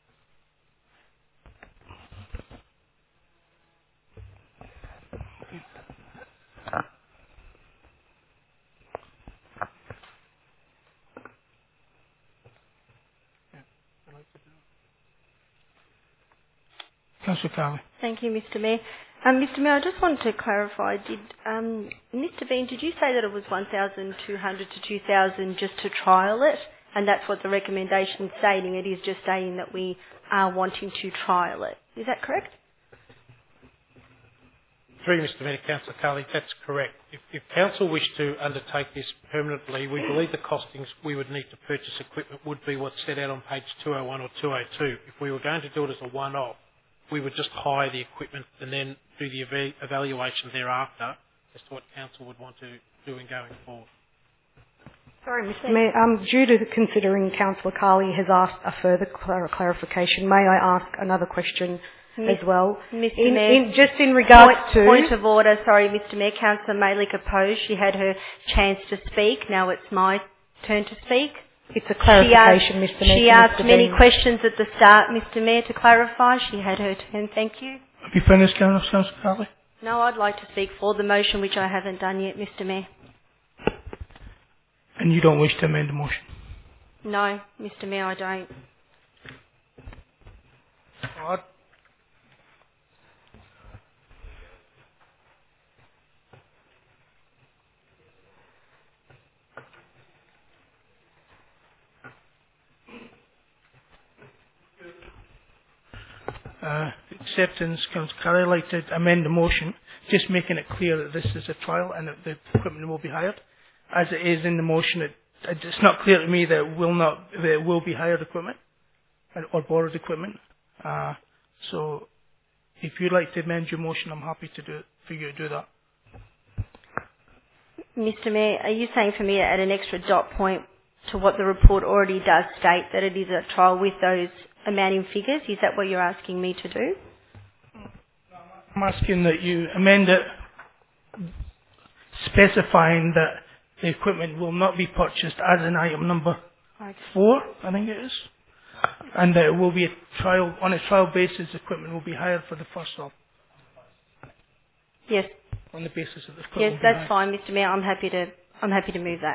Councillor Carley. Thank you, Mister Mayor. Um, Mister Mayor, I just want to clarify, did um, Mister Bean, did you say that it was one thousand two hundred to two thousand just to trial it? And that's what the recommendation is stating. It is just stating that we are wanting to trial it. Is that correct? Through you, Mister Mayor, Councillor Carley, that's correct. If, if Council wished to undertake this permanently, we believe the costings we would need to purchase equipment would be what's set out on page two oh one or two oh two. If we were going to do it as a one-off, we would just hire the equipment and then do the eva- evaluation thereafter as to what Council would want to do in going forward. Sorry, Mister Mayor, um, due to considering Councillor Carley has asked a further clar- clarification, may I ask another question Miz, as well? Mister In, Mayor, in, just in regards point, to... Point of order, sorry, Mister Mayor. Councillor Malik opposed. She had her chance to speak. Now it's my turn to speak. It's a clarification, Mister Mayor. She asked Mister many Bean. questions at the start, Mister Mayor, to clarify. She had her turn. Thank you. Have you finished, Councillor Carley? No, I'd like to speak for the motion, which I haven't done yet, Mister Mayor. And you don't wish to amend the motion? No, Mister Mayor, I don't. Well, Uh, acceptance, Councillor Carey, I'd like to amend the motion, just making it clear that this is a trial and that the equipment will be hired. As it is in the motion, it, it's not clear to me that it will not, that it will be hired equipment or borrowed equipment. Uh, so, if you'd like to amend your motion, I'm happy to do it, for you to do that. Mister Mayor, are you saying for me to add an extra dot point to what the report already does state, that it is a trial with those amounting figures? Is that what you're asking me to do? I'm asking that you amend it specifying that the equipment will not be purchased as in item number Okay. four, I think it is, and that it will be a trial, on a trial basis, equipment will be hired for the first off. Yes. On the basis of the equipment. Yes, will be that's hired. fine, Mister Mayor. I'm happy to. I'm happy to move that.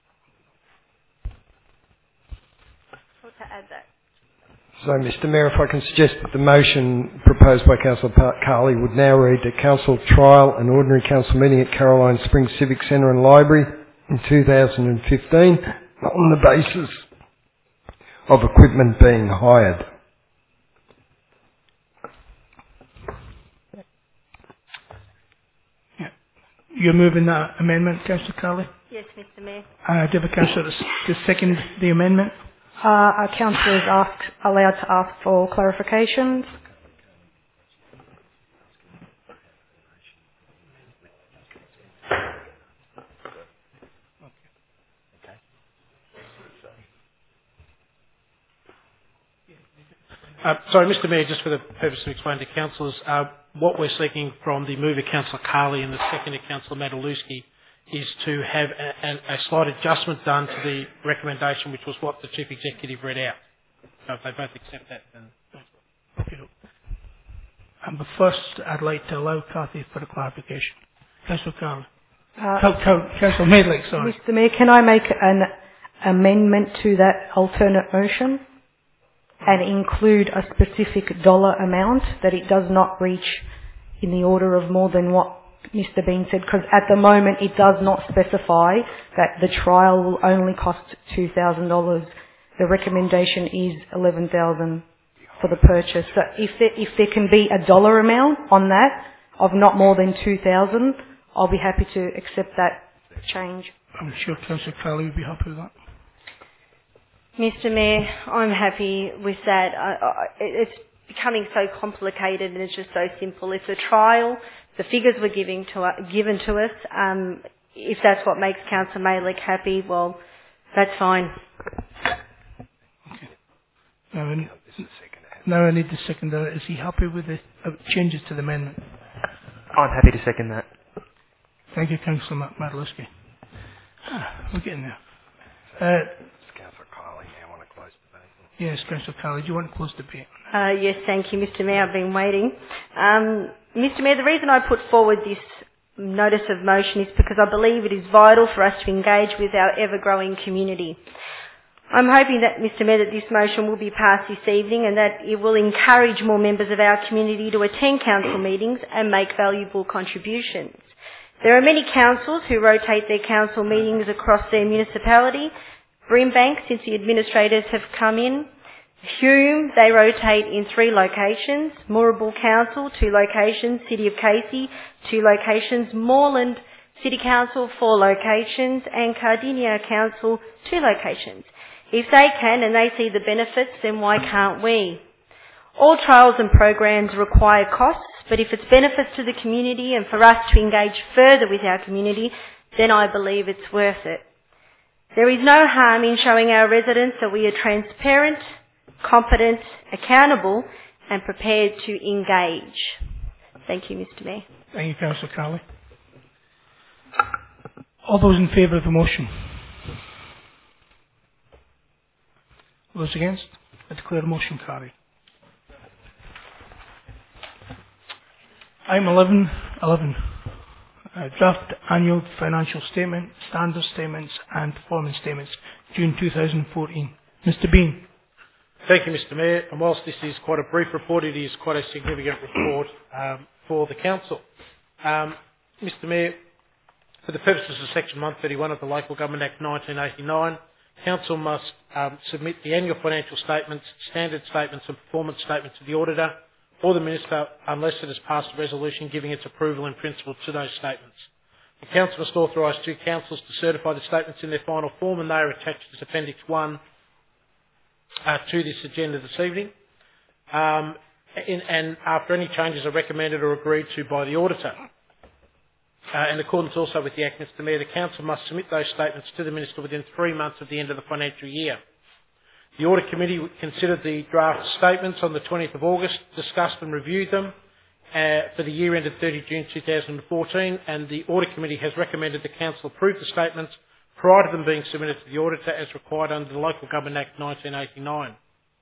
To add that. So, Mister Mayor, if I can suggest that the motion proposed by Councillor Carley would now read that Council trial an ordinary council meeting at Caroline Springs Civic Centre and Library in two thousand fifteen on the basis of equipment being hired. Yeah. You're moving that amendment, Councillor Carley? Yes, Mister Mayor. Uh, do you have a councillor to second the amendment? Uh, are councillors asked, allowed to ask for clarifications? Uh, sorry, Mister Mayor, just for the purpose of explaining to councillors, uh, what we're seeking from the mover, Councillor Carley, and the seconder, Councillor Madalewski, is to have a, a, a slight adjustment done to the recommendation, which was what the Chief Executive read out. So if they both accept that, then... Okay. Um, but first, I'd like to allow Cathy for a clarification. Councillor Carley. Uh, Councillor Maidlick, sorry. Mister Mayor, can I make an amendment to that alternate motion and include a specific dollar amount, that it does not reach in the order of more than what Mister Bean said? Because at the moment it does not specify that the trial will only cost two thousand dollars. The recommendation is eleven thousand dollars for the purchase. So if there, if there can be a dollar amount on that of not more than two thousand dollars, I'll be happy to accept that change. I'm sure Councillor Crowley would be happy with that. Mister Mayor, I'm happy with that. I, I, it's becoming so complicated and it's just so simple. It's a trial. The figures were given to us, given to us. Um, if that's what makes Councillor Malik happy, well, that's fine. Okay. Now I need, now I need the seconder. Is he happy with the uh, changes to the amendment? I'm happy to second that. Thank you, Councillor Madalewski. Ah, we're getting there. Uh, Councillor Carley, I want to close the debate. Yes, Councillor Carley, do you want to close the debate? Uh, yes, thank you, Mister Mayor. I've been waiting. Um, Mister Mayor, the reason I put forward this notice of motion is because I believe it is vital for us to engage with our ever-growing community. I'm hoping that, Mister Mayor, that this motion will be passed this evening and that it will encourage more members of our community to attend council meetings and make valuable contributions. There are many councils who rotate their council meetings across their municipality. Brimbank, since the administrators have come in. Hume, they rotate in three locations. Moorabool Council, two locations. City of Casey, two locations. Moreland City Council, four locations. And Cardinia Council, two locations. If they can and they see the benefits, then why can't we? All trials and programs require costs, but if it's benefits to the community and for us to engage further with our community, then I believe it's worth it. There is no harm in showing our residents that we are transparent, competent, accountable and prepared to engage. Thank you, Mister Mayor. Thank you, Councillor Carley. All those in favour of the motion? Those against? I declare the motion carried. Item eleven, eleven. Uh, draft annual financial statement, standard statements and performance statements, June two thousand fourteen. Mister Bean. Thank you, Mister Mayor. And whilst this is quite a brief report, it is quite a significant report um, for the Council. Um, Mister Mayor, for the purposes of Section one thirty-one of the Local Government Act nineteen eighty-nine, Council must um, submit the annual financial statements, standard statements and performance statements to the Auditor or the Minister unless it has passed a resolution giving its approval in principle to those statements. The Council must authorise two councils to certify the statements in their final form and they are attached as Appendix one uh, to this agenda this evening. Um, in, and after any changes are recommended or agreed to by the Auditor. Uh, in accordance also with the Act, Mister Mayor, the Council must submit those statements to the Minister within three months of the end of the financial year. The Audit Committee considered the draft statements on the twentieth of August, discussed and reviewed them uh, for the year ended thirtieth of June two thousand fourteen, and the Audit Committee has recommended the Council approve the statements prior to them being submitted to the Auditor as required under the Local Government Act nineteen eighty-nine.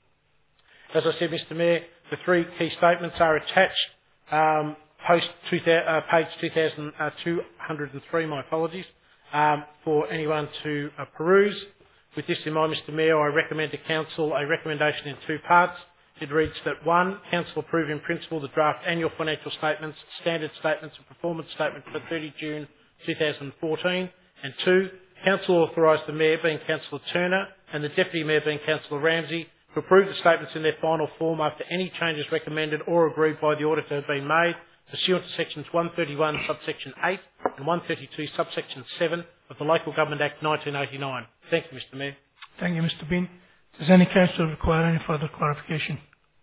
As I said, Mister Mayor, the three key statements are attached um, post two, uh, page two hundred three, my apologies, um, for anyone to uh, peruse. With this in mind, Mister Mayor, I recommend to Council a recommendation in two parts. It reads that one, Council approve in principle the draft annual financial statements, standard statements and performance statement for thirtieth of June two thousand fourteen, and two, Council authorise the Mayor, being Councillor Turner, and the Deputy Mayor, being Councillor Ramsey, to approve the statements in their final form after any changes recommended or agreed by the Auditor have been made, pursuant to Sections one thirty-one, subsection eight and one thirty-two, subsection seven of the Local Government Act nineteen eighty-nine. Thank you, Mister Mayor. Thank you, Mister Bean. Does any councillor require any further clarification?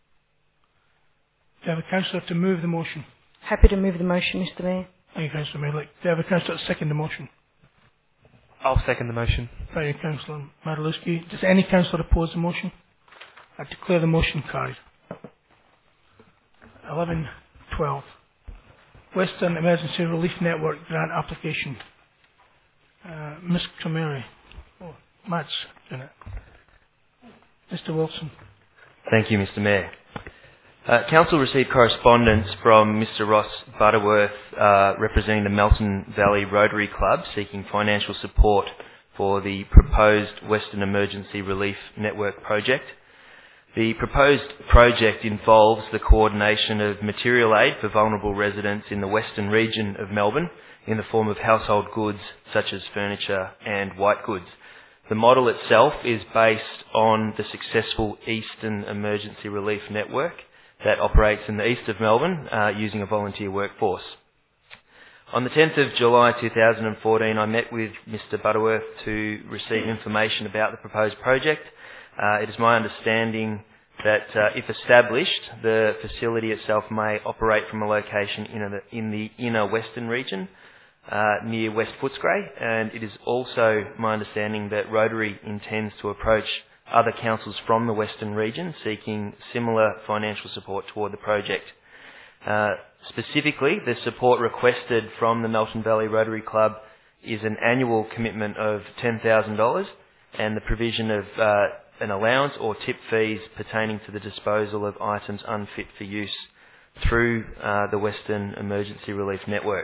Do you have a councillor to move the motion? Happy to move the motion, Mister Mayor. Thank you, Councillor Malik. Do you have a councillor to second the motion? I'll second the motion. Thank you, Councillor Madalewski. Does any councillor oppose the motion? I declare the motion carried. eleven twelve. Western Emergency Relief Network grant application. Uh, Miz Cameri. Oh, Matt's in it. Mister Wilson. Thank you, Mister Mayor. Uh, Council received correspondence from Mister Ross Butterworth, uh, representing the Melton Valley Rotary Club, seeking financial support for the proposed Western Emergency Relief Network project. The proposed project involves the coordination of material aid for vulnerable residents in the western region of Melbourne in the form of household goods such as furniture and white goods. The model itself is based on the successful Eastern Emergency Relief Network that operates in the east of Melbourne uh, using a volunteer workforce. On the tenth of July two thousand fourteen, I met with Mister Butterworth to receive information about the proposed project. Uh, it is my understanding that uh, if established, the facility itself may operate from a location in, a, in the inner western region, uh, near West Footscray, and it is also my understanding that Rotary intends to approach other councils from the western region seeking similar financial support toward the project. Uh, specifically, the support requested from the Melton Valley Rotary Club is an annual commitment of ten thousand dollars and the provision of uh, an allowance or tip fees pertaining to the disposal of items unfit for use through uh, the Western Emergency Relief Network.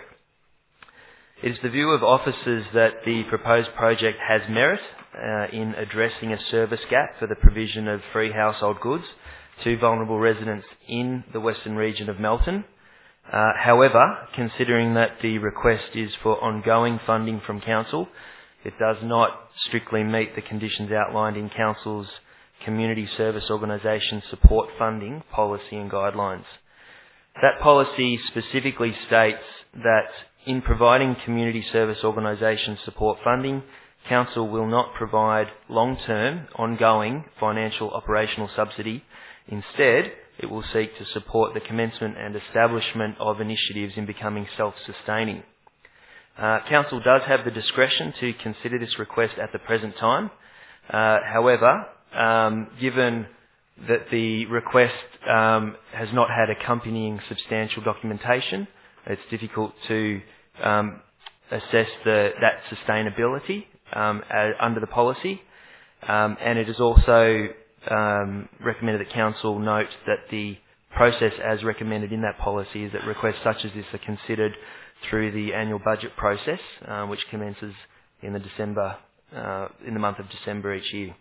It is the view of officers that the proposed project has merit uh, in addressing a service gap for the provision of free household goods to vulnerable residents in the western region of Melton. Uh, however, considering that the request is for ongoing funding from Council, it does not strictly meet the conditions outlined in Council's Community Service Organisation Support Funding Policy and Guidelines. That policy specifically states that in providing community service organisation support funding, Council will not provide long-term, ongoing financial operational subsidy. Instead, it will seek to support the commencement and establishment of initiatives in becoming self-sustaining. Uh, Council does have the discretion to consider this request at the present time. Uh, however, um, given that the request um, has not had accompanying substantial documentation, it's difficult to um, assess the, that sustainability um, uh, under the policy. Um, and it is also um, recommended that Council note that the process as recommended in that policy is that requests such as this are considered through the annual budget process, uh, which commences in the December, uh, in the month of December each year.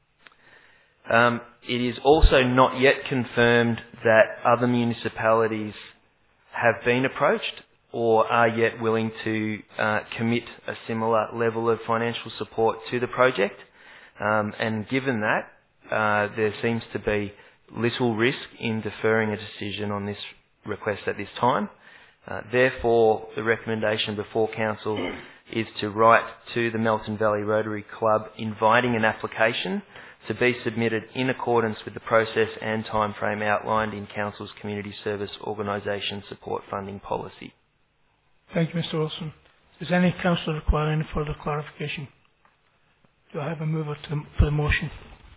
Um, it is also not yet confirmed that other municipalities have been approached or are yet willing to uh, commit a similar level of financial support to the project. Um, and given that, uh, there seems to be little risk in deferring a decision on this request at this time. Uh, therefore, the recommendation before Council is to write to the Melton Valley Rotary Club inviting an application to be submitted in accordance with the process and timeframe outlined in Council's Community Service Organisation Support Funding Policy. Thank you, Mister Wilson. Does any councillor require any further clarification? Do I have a mover to, for the motion?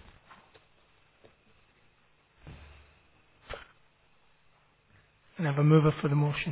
And I have a mover for the motion.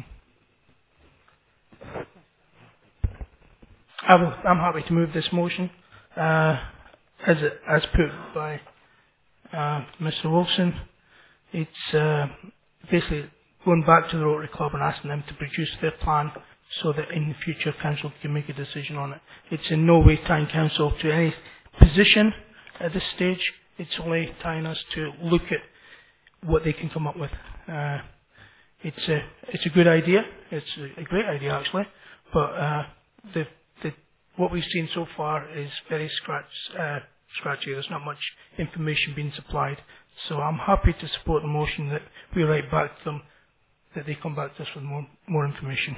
I will, I'm happy to move this motion uh, as it, as put by uh, Mister Wilson. It's uh, basically going back to the Rotary Club and asking them to produce their plan so that in the future Council can make a decision on it. It's in no way tying Council to any position at this stage. It's only tying us to look at what they can come up with. Uh, it's a it's a good idea. It's a, a great idea actually, but uh, the the what we've seen so far is very scratch uh, scratchy. There's not much information being supplied. So I'm happy to support the motion that we write back to them, that they come back to us with more more information.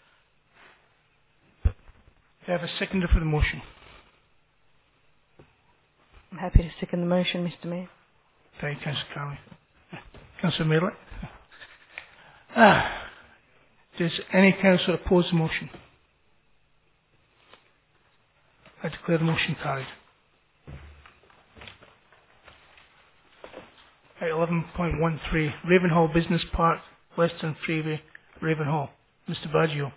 Do I have a seconder for the motion? I'm happy to second the motion, Mister Mayor. Thank you, Councillor Carley. Councillor Maylett. Ah, does any councillor oppose the motion? I declare the motion carried. At eleven point one three, Ravenhall Business Park, Western Freeway, Ravenhall. Mister Baggio.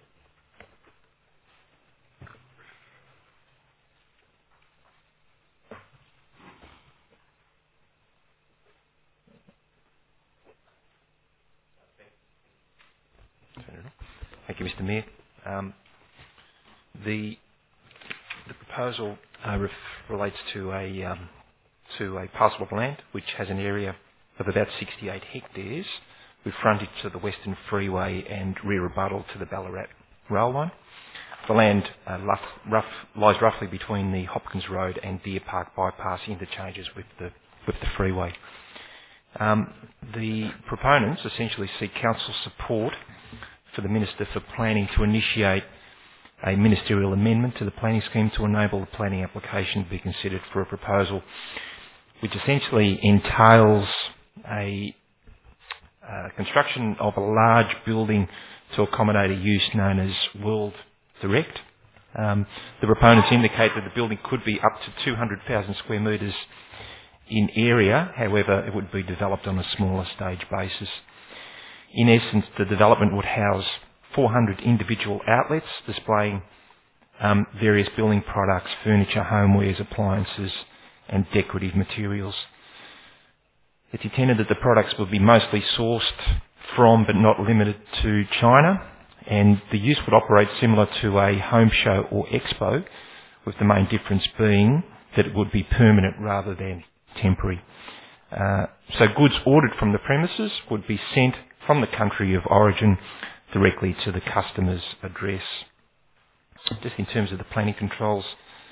Thank you, Mister Mayor. Um, the the proposal uh, ref- relates to a um, to a parcel of land which has an area of about sixty-eight hectares, with frontage to the Western Freeway and rear rebuttal to the Ballarat rail line. The land uh, rough, rough, lies roughly between the Hopkins Road and Deer Park bypass interchanges with the with the freeway. Um, the proponents essentially seek council support for the Minister for Planning to initiate a ministerial amendment to the planning scheme to enable the planning application to be considered for a proposal which essentially entails a uh, construction of a large building to accommodate a use known as World Direct. Um, the proponents indicate that the building could be up to two hundred thousand square metres in area, however it would be developed on a smaller stage basis. In essence, the development would house four hundred individual outlets displaying um, various building products, furniture, homewares, appliances and decorative materials. It's intended that the products will be mostly sourced from but not limited to China, and the use would operate similar to a home show or expo, with the main difference being that it would be permanent rather than temporary. Uh, so goods ordered from the premises would be sent from the country of origin directly to the customer's address. Just in terms of the planning controls,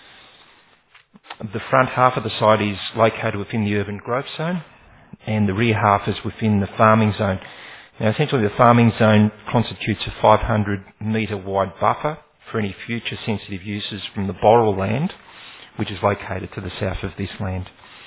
the front half of the site is located within the urban growth zone and the rear half is within the farming zone. Now essentially the farming zone constitutes a five hundred metre wide buffer for any future sensitive uses from the Boral land, which is located to the south of this land.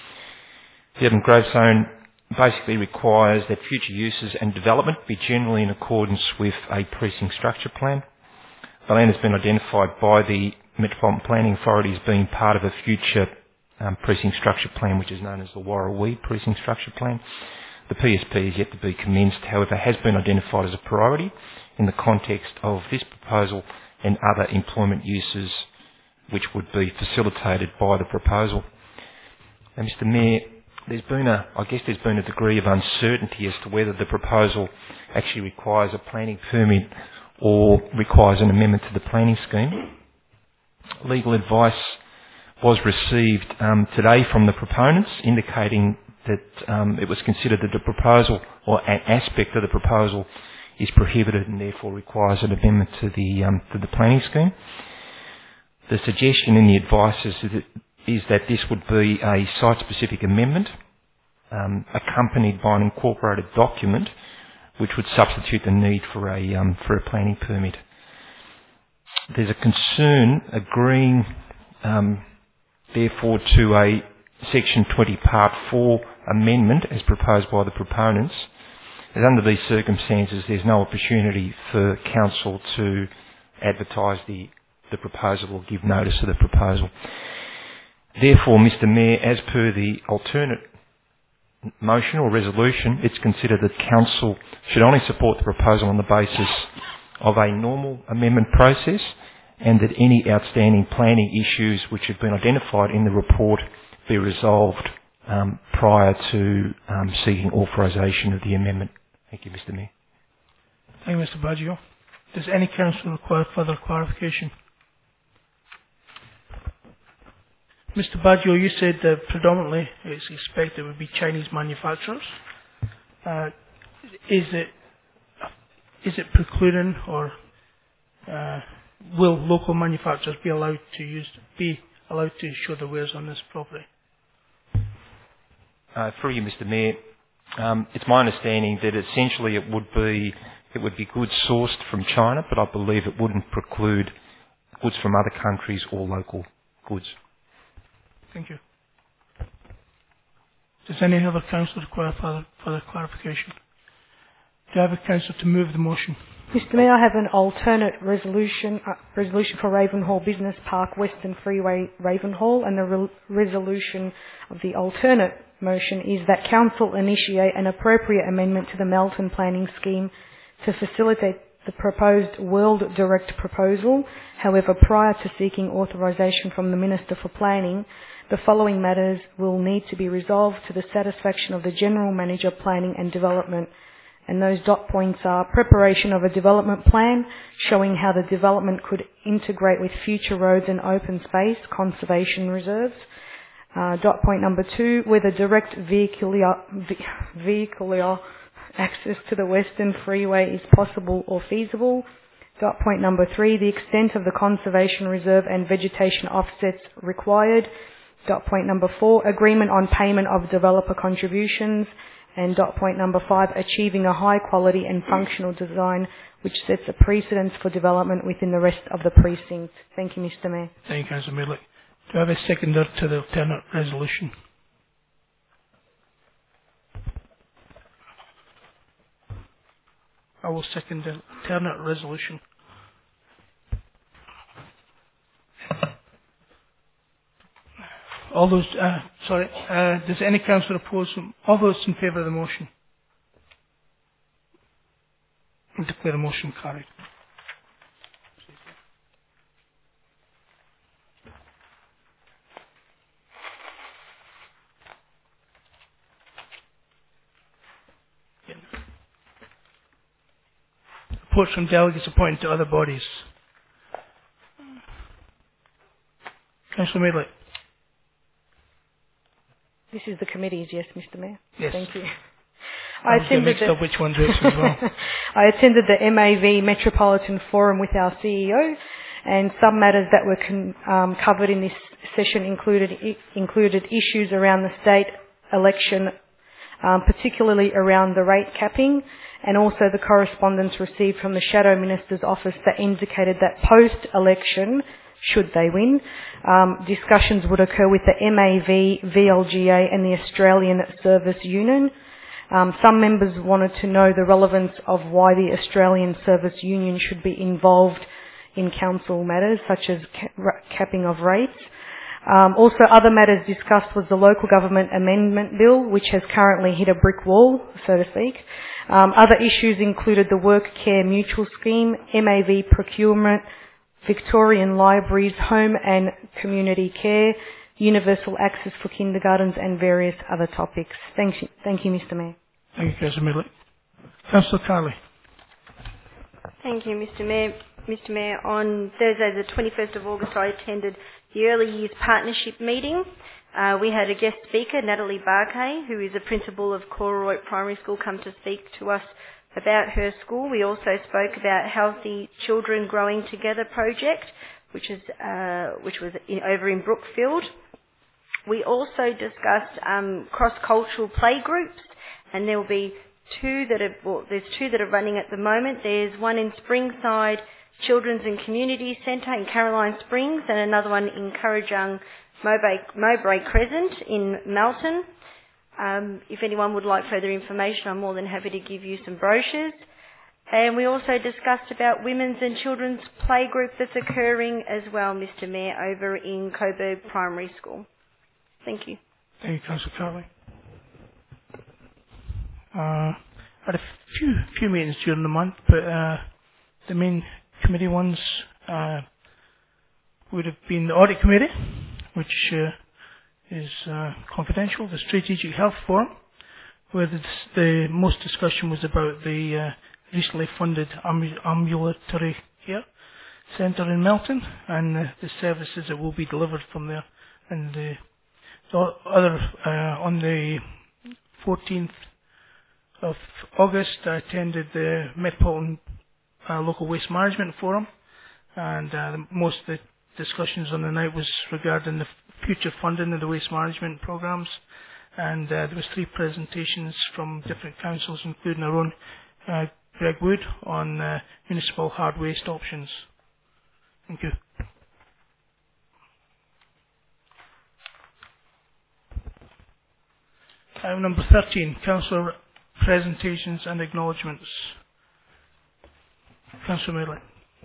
The urban growth zone basically requires that future uses and development be generally in accordance with a precinct structure plan. The land has been identified by the Metropolitan Planning Authority as being part of a future um, precinct structure plan, which is known as the Warrawee Precinct Structure Plan. The P S P is yet to be commenced, however, has been identified as a priority in the context of this proposal and other employment uses which would be facilitated by the proposal. Now, Mister Mayor, there's been a, I guess there's been a degree of uncertainty as to whether the proposal actually requires a planning permit or requires an amendment to the planning scheme. Legal advice was received um, today from the proponents indicating that um, it was considered that the proposal or an aspect of the proposal is prohibited and therefore requires an amendment to the um, to the planning scheme. The suggestion in the advice is that, is that this would be a site-specific amendment um, accompanied by an incorporated document which would substitute the need for a um, for a planning permit. There's a concern agreeing um, therefore to a Section twenty Part four amendment as proposed by the proponents, as under these circumstances there's no opportunity for Council to advertise the, the proposal or give notice of the proposal. Therefore, Mister Mayor, as per the alternate motion or resolution, it's considered that Council should only support the proposal on the basis of a normal amendment process and that any outstanding planning issues which have been identified in the report be resolved um, prior to um, seeking authorisation of the amendment. Thank you, Mister Mayor. Thank you, Mister Baggio. Does any council require further clarification? Mister Baggio, you said that predominantly it's expected it would be Chinese manufacturers. Uh, is it is it precluding or uh, will local manufacturers be allowed to use be allowed to show their wares on this property? Uh, through you, Mister Mayor, um, it's my understanding that essentially it would be it would be goods sourced from China, but I believe it wouldn't preclude goods from other countries or local goods. Thank you. Does any other councillor require further, further clarification? Do I have a councillor to move the motion? Mister Mayor, I have an alternate resolution uh, resolution for Ravenhall Business Park, Western Freeway, Ravenhall, and the re- resolution of the alternate motion is that Council initiate an appropriate amendment to the Melton Planning Scheme to facilitate the proposed World Direct proposal. However, prior to seeking authorisation from the Minister for Planning, the following matters will need to be resolved to the satisfaction of the General Manager Planning and Development. And those dot points are preparation of a development plan showing how the development could integrate with future roads and open space, conservation reserves. Uh, dot point number two, whether direct vehicular, vehicular access to the Western Freeway is possible or feasible. Dot point number three, the extent of the conservation reserve and vegetation offsets required. Dot point number four, agreement on payment of developer contributions. And dot point number five, achieving a high quality and functional design which sets a precedence for development within the rest of the precinct. Thank you, Mister Mayor. Thank you, Councillor Medley. Do I have a seconder to the alternate resolution? I will second the alternate resolution. All those, uh, sorry, uh, does any councillor oppose? All those in favour of the motion? I declare the motion carried. Reports from delegates appointed to other bodies. Councillor Medley. This is the committees, yes, Mister Mayor. Yes. Thank you. I, I attended mixed the, up which one's which as well. I attended the M A V Metropolitan Forum with our C E O, and some matters that were con, um, covered in this session included included issues around the state election, um, particularly around the rate capping, and also the correspondence received from the Shadow Minister's office that indicated that post-election, should they win, um, discussions would occur with the M A V, V L G A and the Australian Service Union. Um, some members wanted to know the relevance of why the Australian Service Union should be involved in council matters such as ca- capping of rates. Um, also, other matters discussed was the Local Government Amendment Bill, which has currently hit a brick wall, so to speak. Um, other issues included the Work Care Mutual Scheme, M A V procurement, Victorian libraries, home and community care, universal access for kindergartens and various other topics. Thank you, thank you Mister Mayor. Thank you, Councillor Medley. Councillor Carley. Thank you, Mister Mayor. Mister Mayor, on Thursday the twenty-first of August I attended the Early Years Partnership meeting. Uh, we had a guest speaker, Natalie Barkay, who is a principal of Cororoit Primary School, come to speak to us about her school. We also spoke about Healthy Children Growing Together project, which is uh, which was in, over in Brookfield. We also discussed um, cross-cultural play groups, and there will be two that are well, there's two that are running at the moment. There's one in Springside Children's and Community Centre in Caroline Springs, and another one in Currajung Mowbray, Mowbray Crescent in Melton. Um, if anyone would like further information, I'm more than happy to give you some brochures. And we also discussed about women's and children's playgroup that's occurring as well, Mister Mayor, over in Coburg Primary School. Thank you. Thank you, Councillor Carley. Uh, I had a few few meetings during the month, but uh, the main committee ones uh, would have been the Audit Committee, which uh, is uh, confidential, the Strategic Health Forum, where the, the most discussion was about the uh, recently funded am- ambulatory care centre in Melton and uh, the services that will be delivered from there. And the, the other, uh, on the fourteenth of August, I attended the Metropolitan uh, Local Waste Management Forum, and uh, the, most of the discussions on the night was regarding the future funding of the waste management programmes, and uh, there was three presentations from different councils, including our own uh, Greg Wood, on uh, municipal hard waste options. Thank you. Item number thirteen, councillor presentations and acknowledgements. Councillor Medley.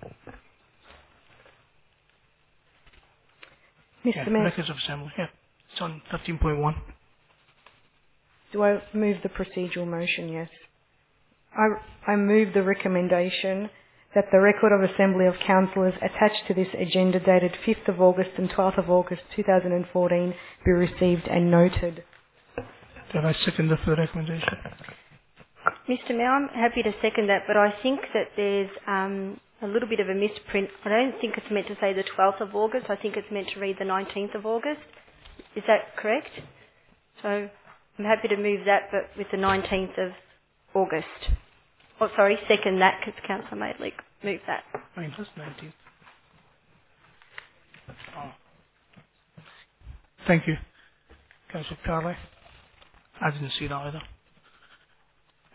Mister Yeah, Mayor, Records of Assembly. Yeah, it's on thirteen point one. do I move the procedural motion? Yes. I, I move the recommendation that the record of Assembly of Councillors attached to this agenda dated fifth of August and twelfth of August two thousand fourteen be received and noted. Do I second for the recommendation? Mister Mayor, I'm happy to second that, but I think that there's um, a little bit of a misprint. I don't think it's meant to say the twelfth of August. I think it's meant to read the nineteenth of August. Is that correct? So I'm happy to move that, but with the nineteenth of August. Oh, sorry, second that, because Councillor Madeley moved that. Mine was nineteenth. Oh. Thank you, Councillor Carley. I didn't see that either.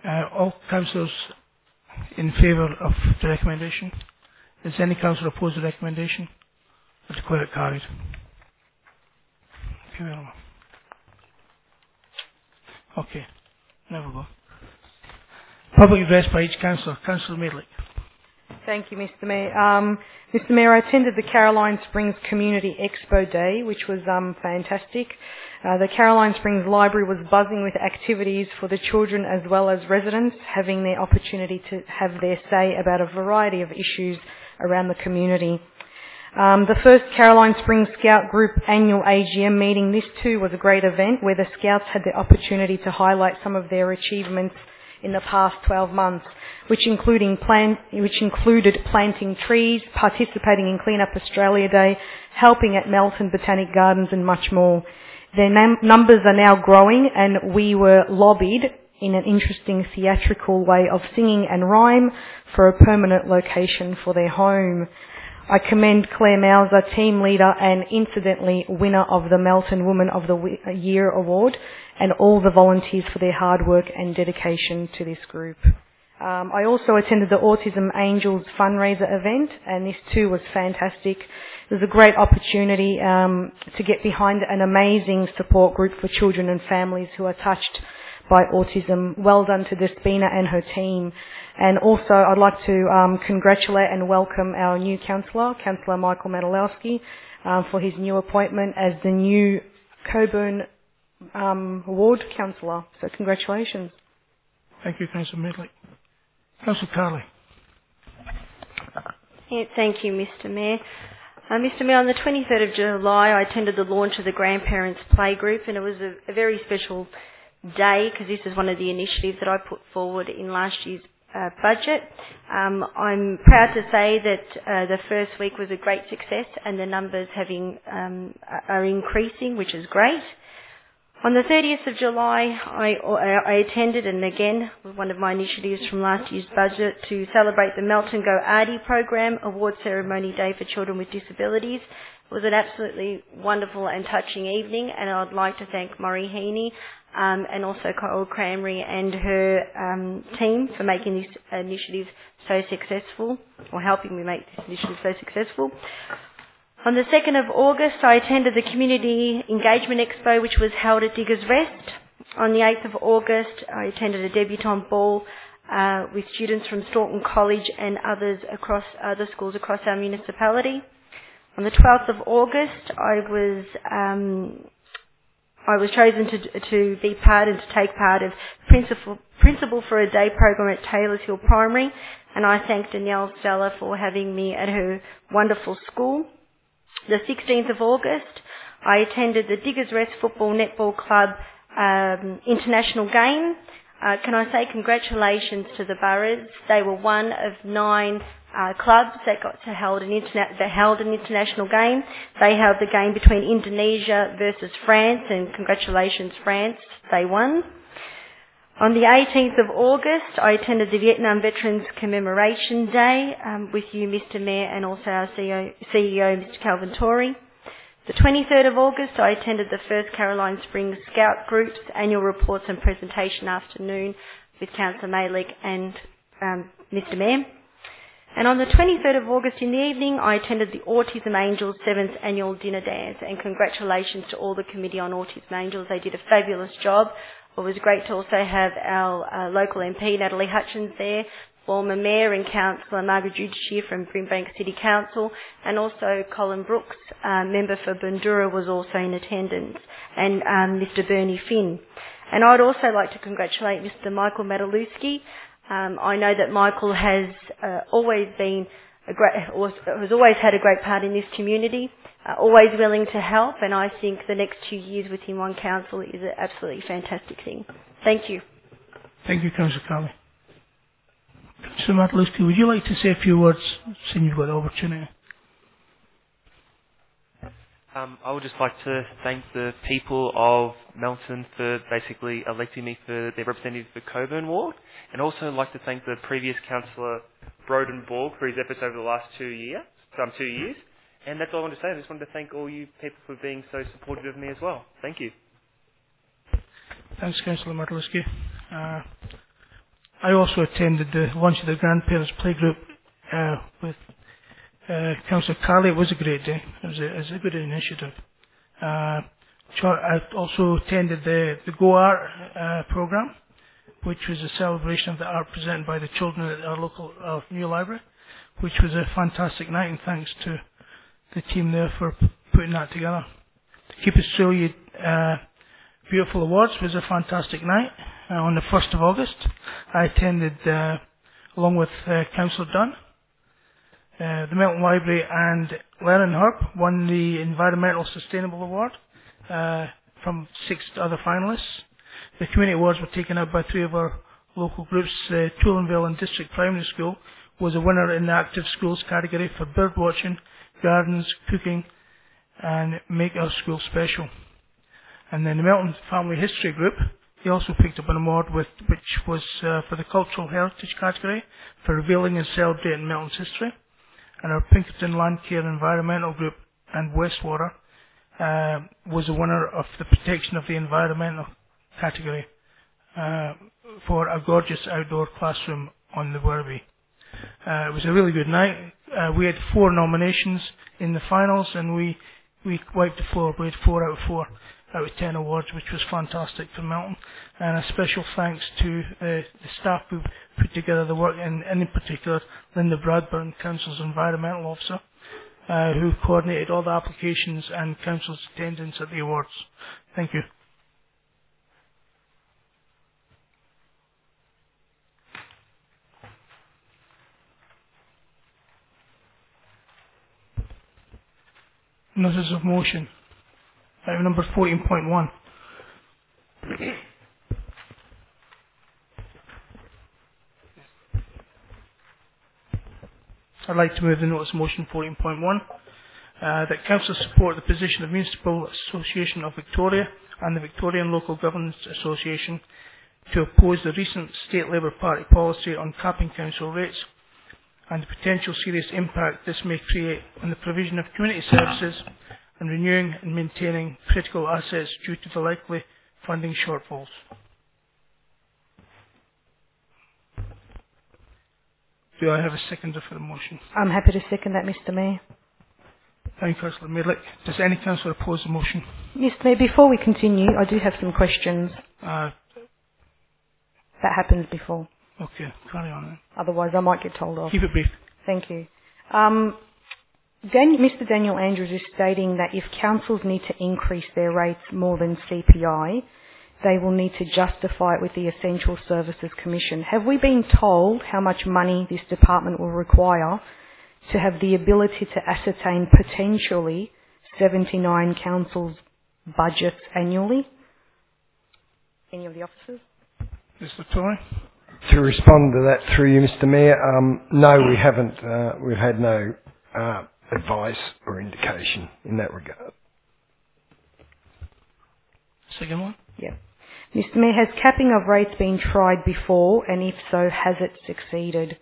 Uh, all councillors in favour of the recommendation? Does any councillor oppose the recommendation? I declare it carried. Okay, well, okay, never go. Public address by each councillor. Councillor Maidlick. Thank you, Mister Mayor. Um, Mister Mayor, I attended the Caroline Springs Community Expo Day, which was um, fantastic. Uh, the Caroline Springs Library was buzzing with activities for the children as well as residents, having the opportunity to have their say about a variety of issues around the community. Um, the first Caroline Springs Scout Group annual A G M meeting, this too was a great event where the Scouts had the opportunity to highlight some of their achievements in the past twelve months, which including plant, which included planting trees, participating in Clean Up Australia Day, helping at Melton Botanic Gardens and much more. Their num- numbers are now growing, and we were lobbied in an interesting theatrical way of singing and rhyme for a permanent location for their home. I commend Claire Mauser, team leader and incidentally winner of the Melton Woman of the Year award, and all the volunteers for their hard work and dedication to this group. Um, I also attended the Autism Angels fundraiser event, and this too was fantastic. It was a great opportunity um, to get behind an amazing support group for children and families who are touched by autism. Well done to Despina and her team. And also I'd like to um, congratulate and welcome our new councillor, Councillor Michael Madalowski, um, for his new appointment as the new Coburn um, Ward Councillor. So congratulations. Thank you, Councillor Maidlick. Councillor Carley. Yeah, thank you, Mister Mayor. Uh, Mister Mayor, on the twenty-third of July, I attended the launch of the Grandparents Playgroup, and it was a, a very special day because this is one of the initiatives that I put forward in last year's uh, budget. Um, I'm proud to say that uh, the first week was a great success, and the numbers having um, are increasing, which is great. On the thirtieth of July, I, I attended, and again, one of my initiatives from last year's budget, to celebrate the Melton Go Arty program award ceremony day for children with disabilities. It was an absolutely wonderful and touching evening, and I'd like to thank Maury Heaney um, and also Carol Cranberry and her um, team for making this initiative so successful, or helping me make this initiative so successful. On the second of August, I attended the Community Engagement Expo, which was held at Diggers Rest. On the eighth of August, I attended a debutante ball uh, with students from Staunton College and others across other schools across our municipality. On the twelfth of August, I was um, I was chosen to to be part and to take part of principal principal for a day program at Taylors Hill Primary, and I thank Danielle Stella for having me at her wonderful school. The sixteenth of August, I attended the Diggers Rest Football Netball Club um, international game. Uh, can I say congratulations to the Boroughs? They were one of nine uh, clubs that got to hold an interna- that held an international game. They held the game between Indonesia versus France, and congratulations, France, they won. On the eighteenth of August, I attended the Vietnam Veterans Commemoration Day um, with you, Mister Mayor, and also our C E O, Mister Calvin Torrey. The twenty-third of August, I attended the first Caroline Springs Scout Group's annual reports and presentation afternoon with Councillor Maidlick and um, Mister Mayor. And on the twenty-third of August in the evening, I attended the Autism Angels seventh Annual Dinner Dance, and congratulations to all the Committee on Autism Angels. They did a fabulous job. It was great to also have our uh, local M P, Natalie Hutchins, there, former Mayor and Councillor Margaret Judiciary from Brimbank City Council, and also Colin Brooks, uh, member for Bundoora, was also in attendance, and um, Mister Bernie Finn. And I'd also like to congratulate Mister Michael Madalowski. Um, I know that Michael has uh, always been a great, has always had a great part in this community, uh, always willing to help, and I think the next two years with him on council is an absolutely fantastic thing. Thank you. Thank you, Councillor Carley. Councillor Madalowski, would you like to say a few words, seeing you've got the opportunity? Um, I would just like to thank the people of Melton for basically electing me for their representative for Coburn Ward, and also like to thank the previous councillor Broden Borg for his efforts over the last two years. Some two years, and that's all I want to say. I just wanted to thank all you people for being so supportive of me as well. Thank you. Thanks, Councillor Madalowski. Uh, I also attended the launch of the Grandparents Playgroup uh, with uh, Councillor Carley. It was a great day. It was a, it was a good initiative. Uh, I also attended the, the Go Art uh, programme, which was a celebration of the art presented by the children at our local our new library, which was a fantastic night, and thanks to the team there for p- putting that together. The Keep Australia uh, Beautiful Awards was a fantastic night. Uh, on the first of August, I attended, uh, along with uh, Councillor Dunn. Uh, the Melton Library and Learning-Hub won the Environmental Sustainable Award uh, from six other finalists. The community awards were taken out by three of our local groups. Uh, Toolenville and District Primary School was a winner in the Active Schools category for bird watching, gardens, cooking, and make our school special. And then the Melton Family History Group, they also picked up an award with, which was uh, for the Cultural Heritage category for revealing and celebrating Melton's history. And our Pinkerton Land Care Environmental Group and Westwater uh, was a winner of the Protection of the Environmental category uh, for a gorgeous outdoor classroom on the Werribee. Uh, it was a really good night. Uh, we had four nominations in the finals, and we, we wiped the floor. We had four out of four out of ten awards, which was fantastic for Melton. And a special thanks to uh, the staff who put together the work, and, and in particular Linda Bradburn, Council's Environmental Officer, uh, who coordinated all the applications and Council's attendance at the awards. Thank you. Notice of motion. Item number fourteen point one. I'd like to move the notice of motion fourteen point one uh, that Council support the position of Municipal Association of Victoria and the Victorian Local Governance Association to oppose the recent State Labour Party policy on capping council rates and the potential serious impact this may create on the provision of community services and renewing and maintaining critical assets due to the likely funding shortfalls. Do I have a seconder for the motion? I'm happy to second that, Mister Mayor. Thank you, Councillor Maylick. Does any councillor oppose the motion? Mister Mayor, before we continue, I do have some questions. Uh, that happens before. Okay, carry on then. Otherwise, I might get told off. Keep it brief. Thank you. Um, Dan- Mister Daniel Andrews is stating that if councils need to increase their rates more than C P I, they will need to justify it with the Essential Services Commission. Have we been told how much money this department will require to have the ability to ascertain potentially seventy-nine councils' budgets annually? Any of the officers? Mister Tory? To respond to that through you, Mister Mayor, um, no, we haven't. Uh, we've had no uh, advice or indication in that regard. Second one? Yeah. Mister Mayor, has capping of rates been tried before, and if so, has it succeeded?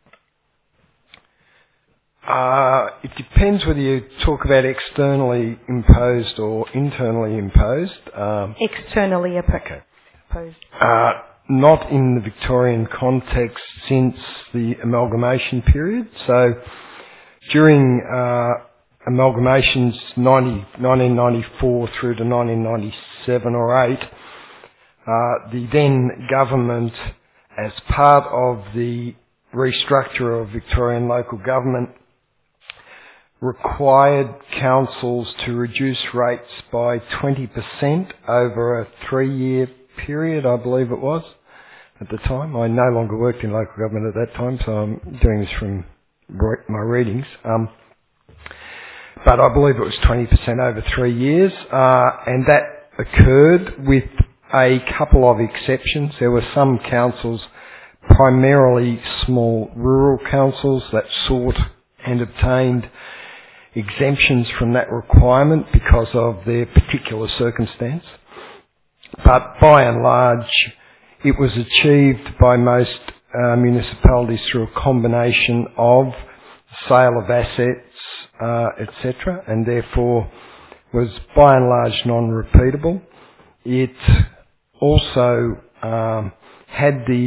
Uh, it depends whether you talk about externally imposed or internally imposed. Um, Externally oppo- okay. opposed. Uh, not in the Victorian context since the amalgamation period. So during uh, amalgamations ninety, nineteen ninety-four through to nineteen ninety-seven or eight, uh, the then government, as part of the restructure of Victorian local government, required councils to reduce rates by twenty percent over a three-year period, I believe it was, at the time. I no longer worked in local government at that time, so I'm doing this from re- my readings. Um, but I believe it was twenty percent over three years, uh, and that occurred with a couple of exceptions. There were some councils, primarily small rural councils, that sought and obtained exemptions from that requirement because of their particular circumstance. But by and large, it was achieved by most uh, municipalities through a combination of sale of assets, uh, et cetera, and therefore was by and large non-repeatable. It also um, had the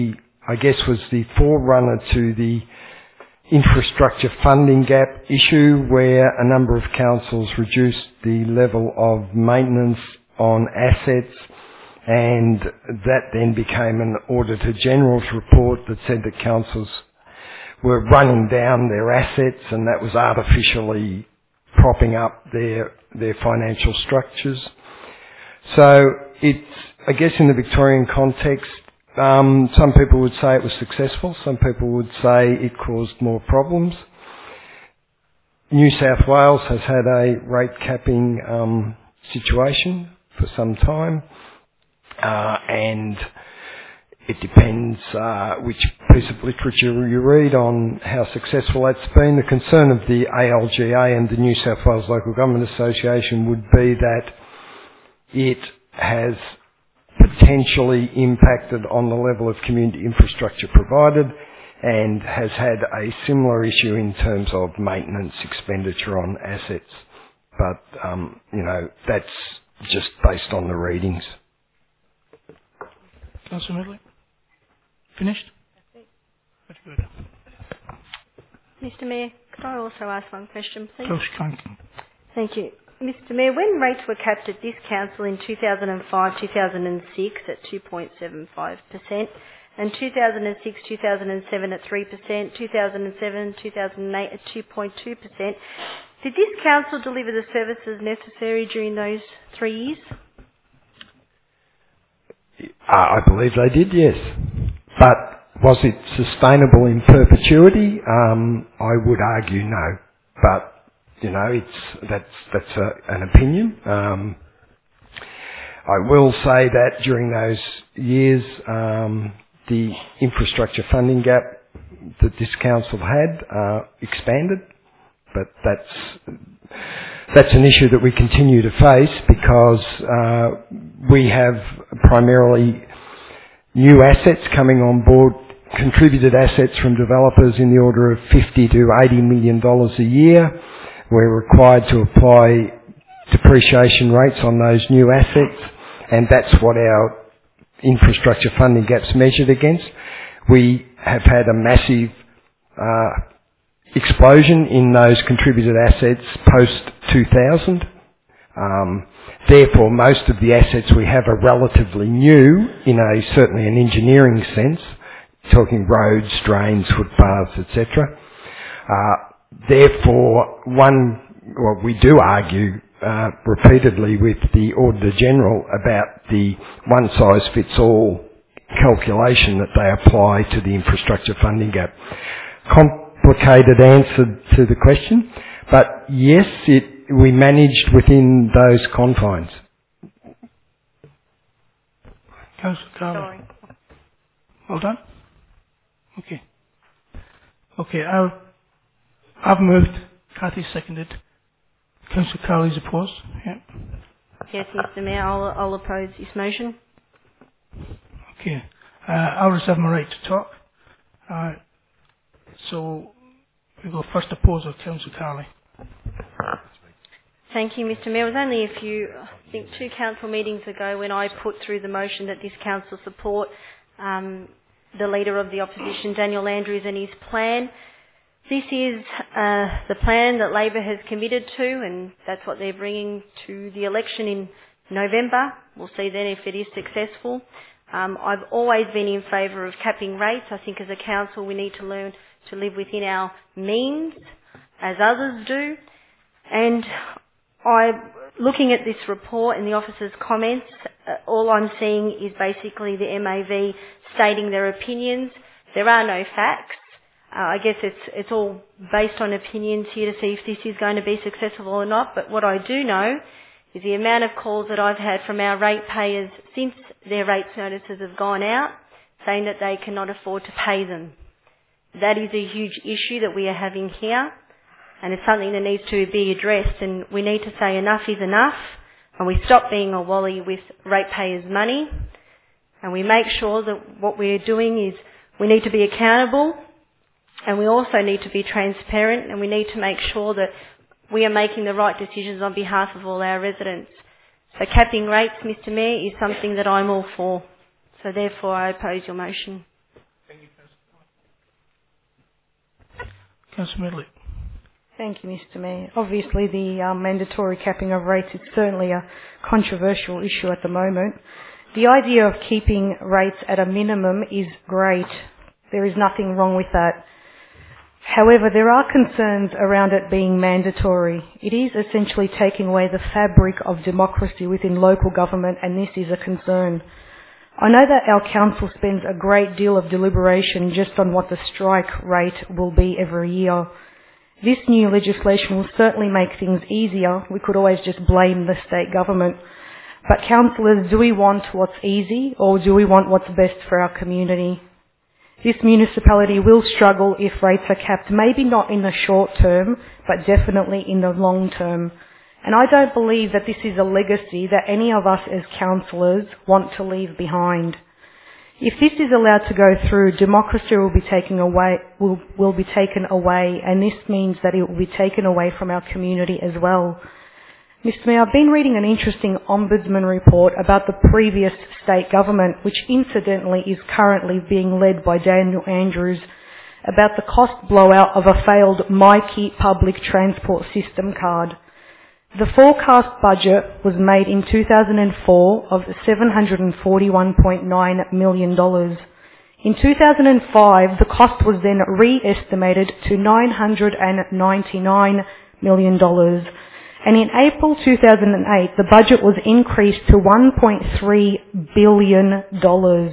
I guess, was the forerunner to the infrastructure funding gap issue, where a number of councils reduced the level of maintenance on assets, and that then became an Auditor General's report that said that councils were running down their assets, and that was artificially propping up their their financial structures. So it's, I guess, in the Victorian context, Um, some people would say it was successful. Some people would say it caused more problems. New South Wales has had a rate capping um, situation for some time, uh, and it depends uh, which piece of literature you read on how successful that's been. The concern of the A L G A and the New South Wales Local Government Association would be that it has potentially impacted on the level of community infrastructure provided, and has had a similar issue in terms of maintenance expenditure on assets. But, um, you know, that's just based on the readings. Councillor Medley? Finished? Very good. Mister Mayor, could I also ask one question, please? Councillor Crankin. Thank you. Mister Mayor, when rates were capped at this council in two thousand five to two thousand six at two point seven five percent, and two thousand six to two thousand seven at three percent, two thousand seven to two thousand eight at two point two percent, did this council deliver the services necessary during those three years? Uh, I believe they did, yes. But was it sustainable in perpetuity? Um, I would argue no. But You know, it's that's that's a, an opinion. Um, I will say that during those years, um, the infrastructure funding gap that this council had uh, expanded, but that's that's an issue that we continue to face, because uh, we have primarily new assets coming on board, contributed assets from developers in the order of fifty to eighty million dollars a year. We're required to apply depreciation rates on those new assets, and that's what our infrastructure funding gap's measured against. We have had a massive uh, explosion in those contributed assets post two thousand. Um, therefore, most of the assets we have are relatively new in a certainly an engineering sense, talking roads, drains, footpaths, et cetera. Uh, Therefore, one, well, we do argue uh, repeatedly with the Auditor General about the one-size-fits-all calculation that they apply to the infrastructure funding gap. Complicated answer to the question, but yes, it, we managed within those confines. Councillor Carley. Sorry. Well done. Okay. Okay, I'll I've moved. Cathy seconded. Councillor Carley's opposed. Yeah. Yes, Mister Mayor, I'll, I'll oppose this motion. Okay. Uh, I'll reserve my right to talk. Uh, so we go first opposer, Councillor Carley. Thank you, Mister Mayor. It was only a few, I think two council meetings ago, when I put through the motion that this council support um, the Leader of the Opposition, Daniel Andrews, and his plan. This is uh, the plan that Labor has committed to, and that's what they're bringing to the election in November. We'll see then if it is successful. Um, I've always been in favour of capping rates. I think as a council we need to learn to live within our means, as others do. And I, looking at this report and the officer's comments, uh, all I'm seeing is basically the M A V stating their opinions. There are no facts. Uh, I guess it's it's all based on opinions here to see if this is going to be successful or not. But what I do know is the amount of calls that I've had from our ratepayers since their rates notices have gone out, saying that they cannot afford to pay them. That is a huge issue that we are having here, and it's something that needs to be addressed, and we need to say enough is enough, and we stop being a wally with ratepayers' money, and we make sure that what we're doing is we need to be accountable, and we also need to be transparent, and we need to make sure that we are making the right decisions on behalf of all our residents. So capping rates, Mister Mayor, is something that I'm all for. So therefore I oppose your motion. Thank you, Councillor Medley. Thank you, Mister Mayor. Obviously, the um, mandatory capping of rates is certainly a controversial issue at the moment. The idea of keeping rates at a minimum is great. There is nothing wrong with that. However, there are concerns around it being mandatory. It is essentially taking away the fabric of democracy within local government, and this is a concern. I know that our council spends a great deal of deliberation just on what the strike rate will be every year. This new legislation will certainly make things easier. We could always just blame the state government. But councillors, do we want what's easy, or do we want what's best for our community? This municipality will struggle if rates are capped, maybe not in the short term, but definitely in the long term. And I don't believe that this is a legacy that any of us as councillors want to leave behind. If this is allowed to go through, democracy will be taken away, will, will be taken away, and this means that it will be taken away from our community as well. Mister Mayor, I've been reading an interesting Ombudsman report about the previous state government, which incidentally is currently being led by Daniel Andrews, about the cost blowout of a failed Myki public transport system card. The forecast budget was made in two thousand four of seven hundred forty-one point nine million dollars. In two thousand five, the cost was then re-estimated to nine hundred ninety-nine million dollars. And in April two thousand eight, the budget was increased to one point three billion dollars.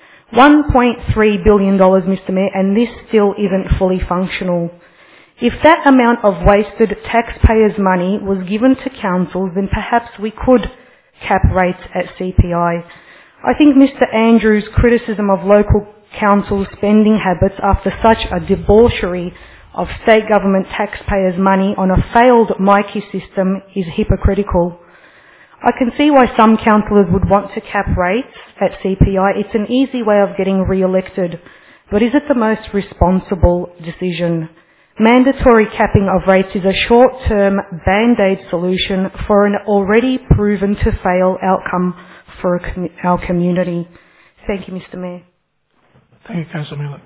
one point three billion dollars, Mister Mayor, and this still isn't fully functional. If that amount of wasted taxpayers' money was given to councils, then perhaps we could cap rates at C P I. I think Mister Andrews' criticism of local council spending habits after such a debauchery of state government taxpayers' money on a failed Myki system is hypocritical. I can see why some councillors would want to cap rates at C P I. It's an easy way of getting re-elected. But is it the most responsible decision? Mandatory capping of rates is a short-term band-aid solution for an already proven to fail outcome for our community. Thank you, Mister Mayor. Thank you, Councillor Miller.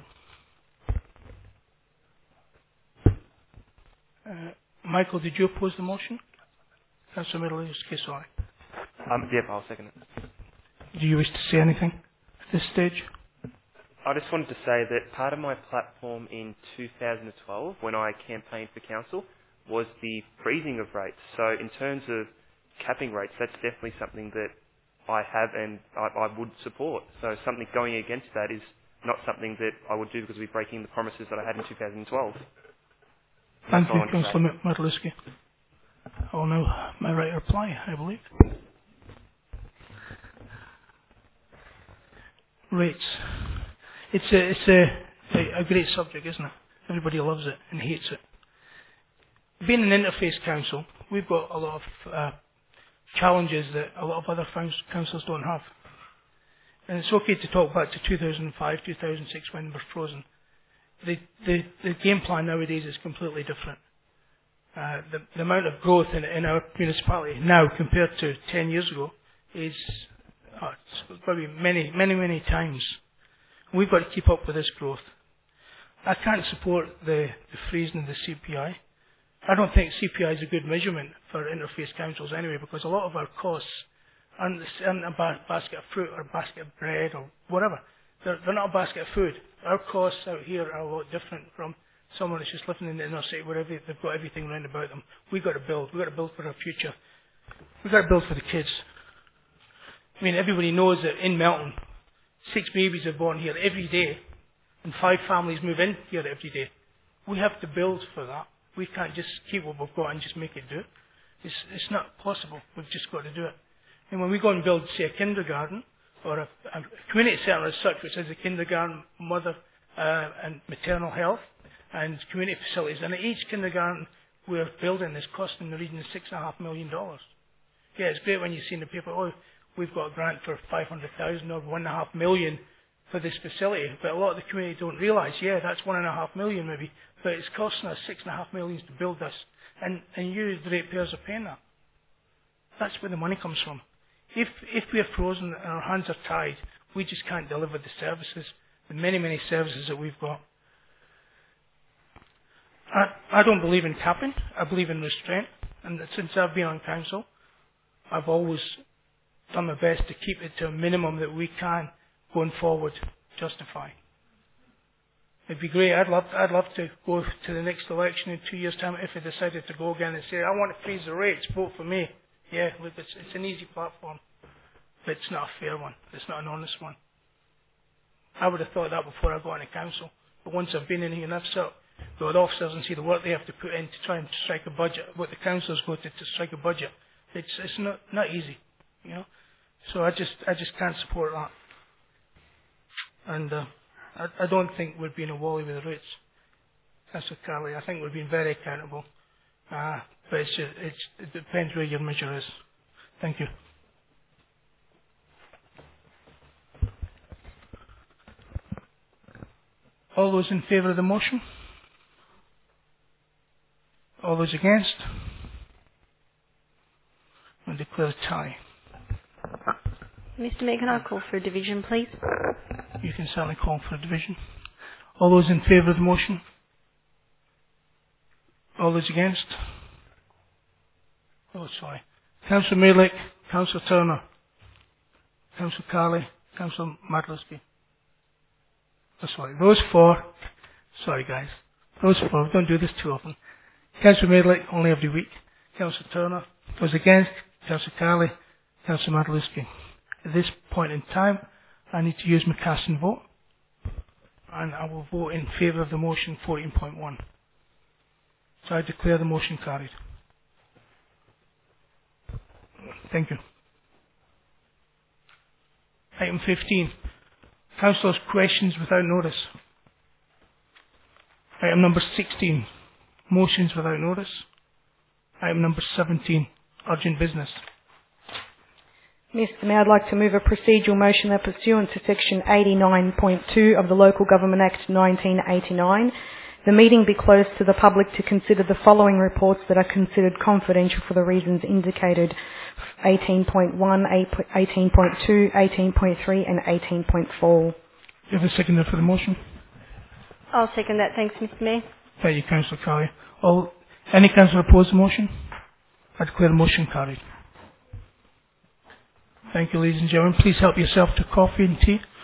Uh, Michael, did you oppose the motion? Councillor Miller, is case sorry. Um, yep, I'll second it. Do you wish to say anything at this stage? I just wanted to say that part of my platform in two thousand twelve, when I campaigned for council, was the freezing of rates. So in terms of capping rates, that's definitely something that I have and I, I would support. So something going against that is not something that I would do because we're breaking the promises that I had in two thousand twelve. Thank you, Councillor Madalewski. I will now my right reply, I believe. Rates. It's a it's a, a, a great subject, isn't it? Everybody loves it and hates it. Being an interface council, we've got a lot of uh, challenges that a lot of other councils don't have. And it's okay to talk back to two thousand five, two thousand six when we're frozen. The, the, the game plan nowadays is completely different. Uh, the, the amount of growth in, in our municipality now compared to ten years ago is uh, it's probably many, many, many times. We've got to keep up with this growth. I can't support the, the freezing of the C P I. I don't think C P I is a good measurement for interface councils anyway, because a lot of our costs aren't, aren't a ba- basket of fruit or a basket of bread or whatever. They're, they're not a basket of food. Our costs out here are a lot different from someone that's just living in the inner city where every, they've got everything around about them. We've got to build. We've got to build for our future. We've got to build for the kids. I mean, everybody knows that in Melton, six babies are born here every day, and five families move in here every day. We have to build for that. We can't just keep what we've got and just make it do it. It's, it's not possible. We've just got to do it. And when we go and build, say, a kindergarten, or a, a community centre as such, which has a kindergarten, mother uh, and maternal health, and community facilities, and each kindergarten we're building is costing the region of six and a half million dollars. Yeah, it's great when you see in the paper, oh, we've got a grant for five hundred thousand or one and a half million for this facility, but a lot of the community don't realise, yeah, that's one and a half million maybe, but it's costing us six and a half millions to build this, and, and you, the ratepayers, are paying that. That's where the money comes from. If if we're frozen and our hands are tied, we just can't deliver the services, the many, many services that we've got. I, I don't believe in capping. I believe in restraint. And since I've been on council, I've always done my best to keep it to a minimum that we can, going forward, justify. It'd be great. I'd love, I'd love to go to the next election in two years' time if I decided to go again and say, I want to freeze the rates, vote for me. Yeah, look, it's, it's an easy platform, but it's not a fair one. It's not an honest one. I would have thought that before I got into council. But once I've been in here and I've sat with officers and see the work they have to put in to try and strike a budget, what the councillors go to to strike a budget, it's it's not not easy, you know. So I just I just can't support that. And uh, I, I don't think we're being a wally with the rates. That's what Carly. I think we're being very accountable. Uh, but it's just, it's, it depends where your measure is. Thank you. All those in favour of the motion? All those against? I declare a tie. Mister Mayor, can I call for a division, please? You can certainly call for a division. All those in favour of the motion? All those against? Oh, sorry. Councillor Malik, Councillor Turner, Councillor Carley, Councillor Madlisky. Oh, sorry. Those four. Sorry, guys. Those four. We don't do this too often. Councillor Malik, only every week. Councillor Turner. Those against? Councillor Carley, Councillor Madlisky. At this point in time, I need to use my casting vote, and I will vote in favour of the motion fourteen point one. So I declare the motion carried. Thank you. Item fifteen. Councillors' questions without notice. Item number sixteen. Motions without notice. Item number seventeen. Urgent business. Mister Mayor, I'd like to move a procedural motion that pursuant to section eighty-nine point two of the Local Government Act nineteen eighty-nine, the meeting be closed to the public to consider the following reports that are considered confidential for the reasons indicated: eighteen point one, eighteen point two, eighteen point three and eighteen point four. Do you have a seconder for the motion? I'll second that. Thanks, Mister Mayor. Thank you, Councillor Carley. All, any councillor oppose the motion? I declare the motion carried. Thank you, ladies and gentlemen. Please help yourself to coffee and tea.